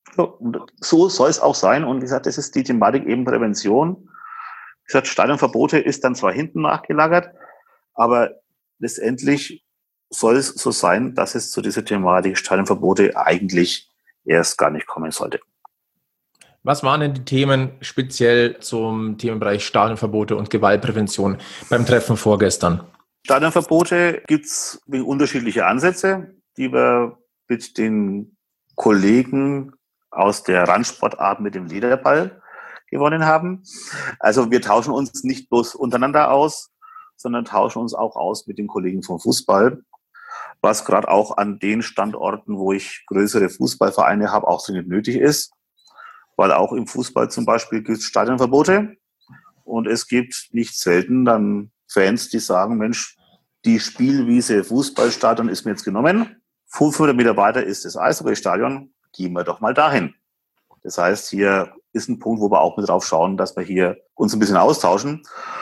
So soll es auch sein. Und wie gesagt, das ist die Thematik eben Prävention. Wie gesagt, Stadionverbote ist dann zwar hinten nachgelagert, aber letztendlich soll es so sein, dass es zu dieser Thematik Stadionverbote eigentlich erst gar nicht kommen sollte. Was waren denn die Themen speziell zum Themenbereich Stadionverbote und Gewaltprävention beim Treffen vorgestern? Stadionverbote gibt es unterschiedliche Ansätze, die wir mit den Kollegen aus der Randsportart mit dem Lederball gewonnen haben. Also wir tauschen uns nicht bloß untereinander aus, sondern tauschen uns auch aus mit den Kollegen vom Fußball, was gerade auch an den Standorten, wo ich größere Fußballvereine habe, auch dringend nötig ist, weil auch im Fußball zum Beispiel gibt es Stadionverbote und es gibt nicht selten dann Fans, die sagen, Mensch, die Spielwiese Fußballstadion ist mir jetzt genommen, 500 Meter weiter ist das Eishockeystadion, gehen wir doch mal dahin. Das heißt, hier ist ein Punkt, wo wir auch mit drauf schauen, dass wir hier uns ein bisschen austauschen.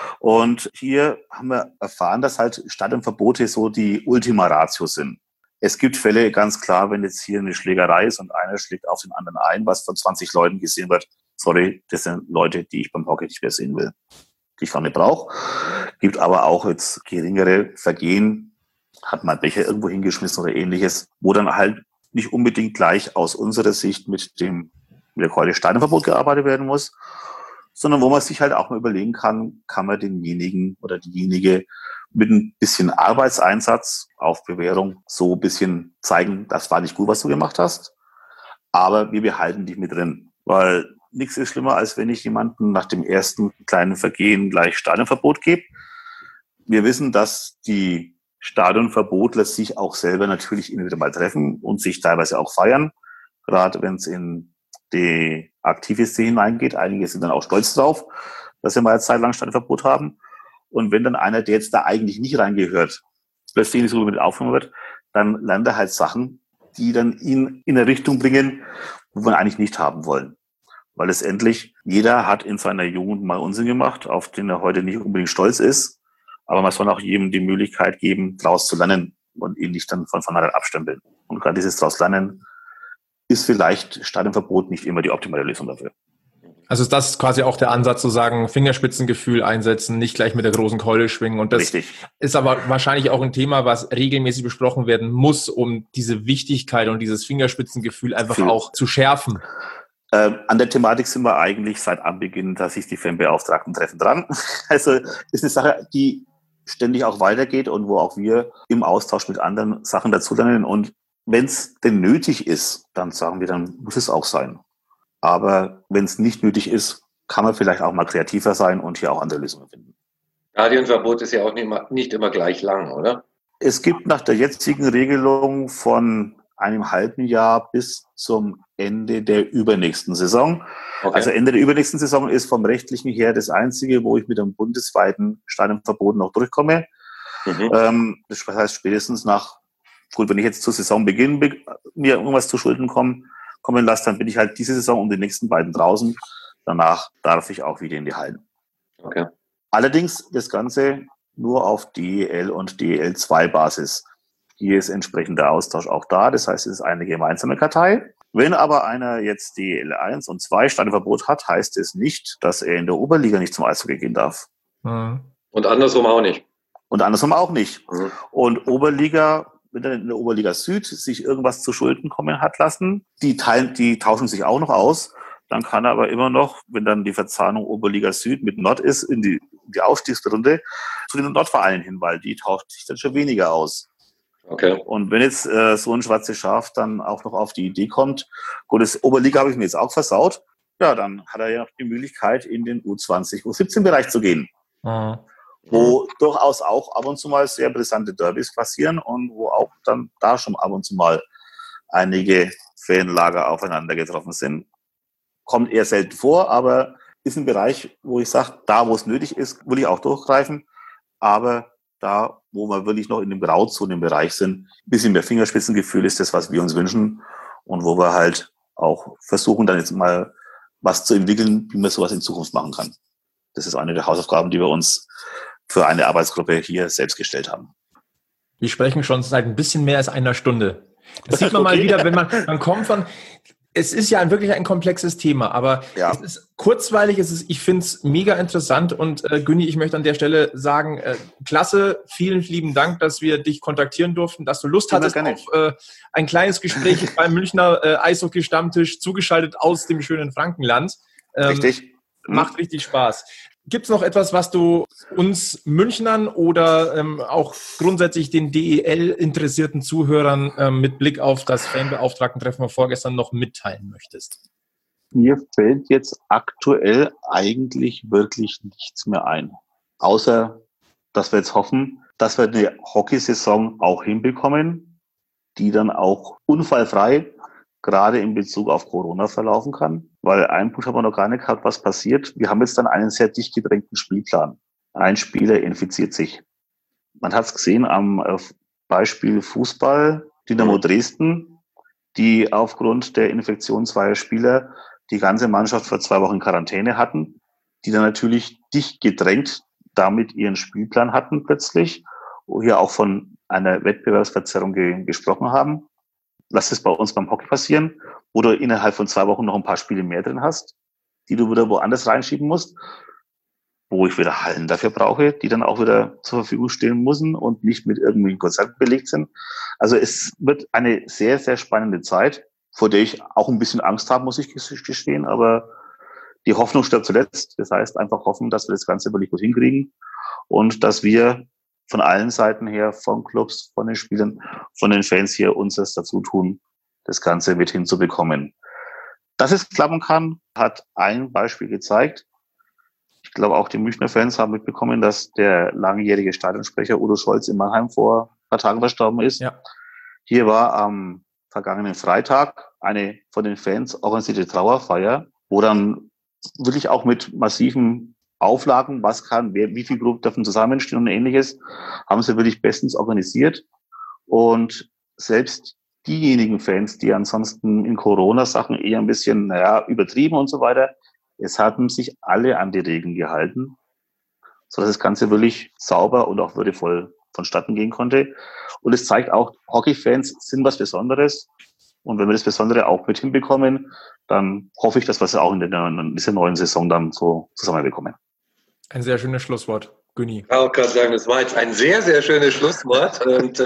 Und hier haben wir erfahren, dass halt Stadionverbote so die Ultima Ratio sind. Es gibt Fälle, ganz klar, wenn jetzt hier eine Schlägerei ist und einer schlägt auf den anderen ein, was von 20 Leuten gesehen wird. Sorry, das sind Leute, die ich beim Hockey nicht mehr sehen will, die ich von mir brauche. Gibt aber auch jetzt geringere Vergehen, hat man Becher irgendwo hingeschmissen oder ähnliches, wo dann halt nicht unbedingt gleich aus unserer Sicht mit der Keule Stadionverbot gearbeitet werden muss, sondern wo man sich halt auch mal überlegen kann, kann man denjenigen oder diejenige mit ein bisschen Arbeitseinsatz auf Bewährung so ein bisschen zeigen, das war nicht gut, was du gemacht hast, aber wir behalten dich mit drin, weil nichts ist schlimmer, als wenn ich jemanden nach dem ersten kleinen Vergehen gleich Stadionverbot gebe. Wir wissen, dass die Stadionverbotler sich auch selber natürlich immer wieder mal treffen und sich teilweise auch feiern, gerade wenn es in die aktive Szene hineingeht. Einige sind dann auch stolz drauf, dass sie mal eine Zeit lang Stadionverbot haben. Und wenn dann einer, der jetzt da eigentlich nicht reingehört, plötzlich nicht so mit aufgenommen wird, dann lernt er halt Sachen, die dann ihn in eine Richtung bringen, wo wir eigentlich nicht haben wollen. Weil letztendlich, jeder hat in seiner Jugend mal Unsinn gemacht, auf den er heute nicht unbedingt stolz ist. Aber man soll auch jedem die Möglichkeit geben, daraus zu lernen und ihn nicht dann von vornherein abstempeln. Und gerade dieses daraus lernen ist vielleicht Stadionverbot nicht immer die optimale Lösung dafür. Also ist das quasi auch der Ansatz zu sagen, Fingerspitzengefühl einsetzen, nicht gleich mit der großen Keule schwingen. Und das Richtig. Ist aber wahrscheinlich auch ein Thema, was regelmäßig besprochen werden muss, um diese Wichtigkeit und dieses Fingerspitzengefühl einfach auch zu schärfen. An der Thematik sind wir eigentlich seit Anbeginn, dass sich die Fanbeauftragten treffen dran. Also ist eine Sache, die ständig auch weitergeht und wo auch wir im Austausch mit anderen Sachen dazulernen. Und wenn es denn nötig ist, dann sagen wir, dann muss es auch sein. Aber wenn es nicht nötig ist, kann man vielleicht auch mal kreativer sein und hier auch andere Lösungen finden. Stadionverbot ist ja auch nicht immer gleich lang, oder? Es gibt nach der jetzigen Regelung von einem halben Jahr bis zum Ende der übernächsten Saison. Okay. Also Ende der übernächsten Saison ist vom Rechtlichen her das Einzige, wo ich mit einem bundesweiten Stadionverbot noch durchkomme. Das heißt, spätestens wenn ich jetzt zur Saisonbeginn mir irgendwas zu Schulden kommen lasse, dann bin ich halt diese Saison um die nächsten beiden draußen. Danach darf ich auch wieder in die Hallen. Okay. Allerdings das Ganze nur auf DEL und DEL2-Basis. Hier ist entsprechender Austausch auch da. Das heißt, es ist eine gemeinsame Kartei. Wenn aber einer jetzt DEL1 und 2 Stadionverbot hat, heißt es nicht, dass er in der Oberliga nicht zum Eishockey gehen darf. Mhm. Und andersrum auch nicht. Und andersrum auch nicht. Mhm. Und Oberliga, wenn er in der Oberliga Süd sich irgendwas zu Schulden kommen hat lassen, die tauschen sich auch noch aus. Dann kann er aber immer noch, wenn dann die Verzahnung Oberliga Süd mit Nord ist, in die Aufstiegsrunde zu den Nordvereinen hin, weil die tauscht sich dann schon weniger aus. Okay. Und wenn jetzt so ein schwarzes Schaf dann auch noch auf die Idee kommt, gut, das Oberliga habe ich mir jetzt auch versaut, ja, dann hat er ja noch die Möglichkeit, in den U20, U17-Bereich zu gehen. Mhm. Wo durchaus auch ab und zu mal sehr brisante Derbys passieren und wo auch dann da schon ab und zu mal einige Fanlager aufeinander getroffen sind. Kommt eher selten vor, aber ist ein Bereich, wo ich sage, da wo es nötig ist, will ich auch durchgreifen, aber da, wo wir wirklich noch in dem Grauzonenbereich sind, ein bisschen mehr Fingerspitzengefühl ist das, was wir uns wünschen und wo wir halt auch versuchen, dann jetzt mal was zu entwickeln, wie man sowas in Zukunft machen kann. Das ist eine der Hausaufgaben, die wir uns für eine Arbeitsgruppe hier selbst gestellt haben. Wir sprechen schon seit ein bisschen mehr als einer Stunde. Das sieht man mal wieder, wenn man kommt von... Es ist ja wirklich ein komplexes Thema, aber es ist kurzweilig, ich finde es mega interessant und Günni, ich möchte an der Stelle sagen, klasse, vielen lieben Dank, dass wir dich kontaktieren durften, dass du Lust hattest auf ein kleines Gespräch beim Münchner Eishockey-Stammtisch, zugeschaltet aus dem schönen Frankenland. Richtig. Macht richtig Spaß. Gibt es noch etwas, was du uns Münchnern oder auch grundsätzlich den DEL-interessierten Zuhörern mit Blick auf das Fanbeauftragten-Treffen von vorgestern noch mitteilen möchtest? Mir fällt jetzt aktuell eigentlich wirklich nichts mehr ein. Außer, dass wir jetzt hoffen, dass wir eine Hockeysaison auch hinbekommen, die dann auch unfallfrei gerade in Bezug auf Corona verlaufen kann. Weil einen Punkt haben wir noch gar nicht gehabt, was passiert. Wir haben jetzt dann einen sehr dicht gedrängten Spielplan. Ein Spieler infiziert sich. Man hat es gesehen am Beispiel Fußball, Dynamo Dresden, die aufgrund der Infektion zweier Spieler die ganze Mannschaft vor 2 Wochen in Quarantäne hatten, die dann natürlich dicht gedrängt damit ihren Spielplan hatten plötzlich, wo wir auch von einer Wettbewerbsverzerrung gesprochen haben. Lass es bei uns beim Hockey passieren, wo du innerhalb von 2 Wochen noch ein paar Spiele mehr drin hast, die du wieder woanders reinschieben musst, wo ich wieder Hallen dafür brauche, die dann auch wieder zur Verfügung stehen müssen und nicht mit irgendwelchen Konzerten belegt sind. Also es wird eine sehr, sehr spannende Zeit, vor der ich auch ein bisschen Angst habe, muss ich gestehen, aber die Hoffnung stirbt zuletzt. Das heißt, einfach hoffen, dass wir das Ganze wirklich gut hinkriegen und dass wir von allen Seiten her, von Clubs, von den Spielern, von den Fans hier uns das dazu tun, das Ganze mit hinzubekommen. Dass es klappen kann, hat ein Beispiel gezeigt. Ich glaube, auch die Münchner Fans haben mitbekommen, dass der langjährige Stadionsprecher Udo Scholz in Mannheim vor ein paar Tagen verstorben ist. Ja. Hier war am vergangenen Freitag eine von den Fans organisierte Trauerfeier, wo dann wirklich auch mit massiven Auflagen, was kann, wie viele Gruppen dürfen zusammenstehen und ähnliches, haben sie wirklich bestens organisiert. Und selbst diejenigen Fans, die ansonsten in Corona-Sachen eher ein bisschen, übertrieben und so weiter, es hatten sich alle an die Regeln gehalten, sodass das Ganze wirklich sauber und auch würdevoll vonstatten gehen konnte. Und es zeigt auch, Hockey-Fans sind was Besonderes. Und wenn wir das Besondere auch mit hinbekommen, dann hoffe ich, dass wir es auch in dieser neuen Saison dann so zusammenbekommen. Ein sehr schönes Schlusswort, Günni. Ich kann auch gerade sagen, das war jetzt ein sehr, sehr schönes Schlusswort und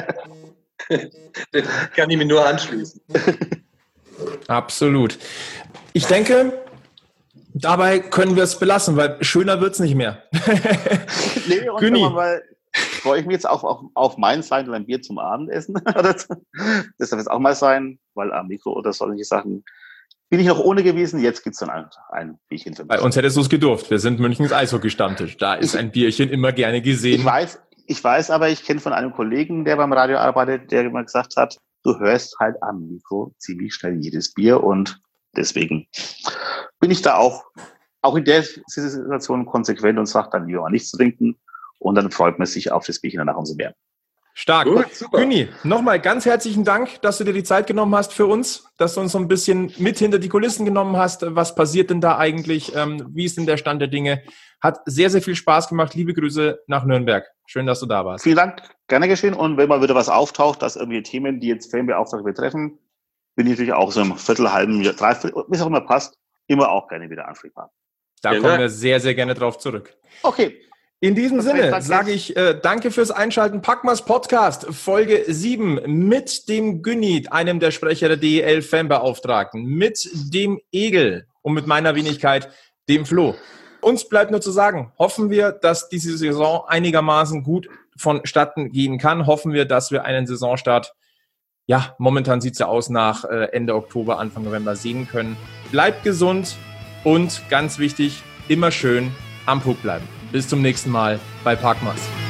kann ich mir nur anschließen. Absolut. Ich denke, dabei können wir es belassen, weil schöner wird es nicht mehr. Nee, und Günni. Freue ich mich jetzt auch auf mein Sein oder ein Bier zum Abendessen. Das darf jetzt auch mal sein, weil am Mikro oder solche Sachen bin ich noch ohne gewesen. Jetzt gibt es dann ein Bierchen für mich. Bei uns hättest du es gedurft. Wir sind Münchens Eishockey-Stammtisch. Da ist ein Bierchen immer gerne gesehen. Ich weiß, aber ich kenne von einem Kollegen, der beim Radio arbeitet, der immer gesagt hat, du hörst halt am Mikro ziemlich schnell jedes Bier und deswegen bin ich da auch in der Situation konsequent und sage dann lieber mal nichts zu trinken. Und dann freut man sich auf das Bierchen danach umso mehr. Stark. Gut, super. Günni, nochmal ganz herzlichen Dank, dass du dir die Zeit genommen hast für uns, dass du uns so ein bisschen mit hinter die Kulissen genommen hast. Was passiert denn da eigentlich? Wie ist denn der Stand der Dinge? Hat sehr, sehr viel Spaß gemacht. Liebe Grüße nach Nürnberg. Schön, dass du da warst. Vielen Dank. Gerne geschehen. Und wenn mal wieder was auftaucht, dass irgendwie Themen, die jetzt Fanbeauftragte betreffen, bin ich natürlich auch so im Viertel, halben Jahr, dreiviertel, wie es auch immer passt, immer auch gerne wieder ansprechbar. Da kommen wir sehr, sehr gerne drauf zurück. Okay. In diesem Sinne sage ich danke fürs Einschalten. Packmas Podcast, Folge 7 mit dem Günni, einem der Sprecher der DEL-Fanbeauftragten, mit dem Egel und mit meiner Wenigkeit, dem Flo. Uns bleibt nur zu sagen, hoffen wir, dass diese Saison einigermaßen gut vonstatten gehen kann. Hoffen wir, dass wir einen Saisonstart, momentan sieht es ja aus, nach Ende Oktober, Anfang November sehen können. Bleibt gesund und ganz wichtig, immer schön am Puck bleiben. Bis zum nächsten Mal bei Packmas.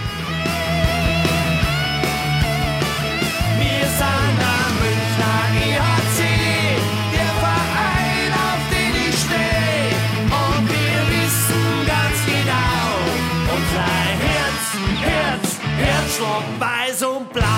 Wir sind am Münchner EHC, der Verein, auf den ich stehe. Und wir wissen ganz genau, unser Herzschlag weiß und blau.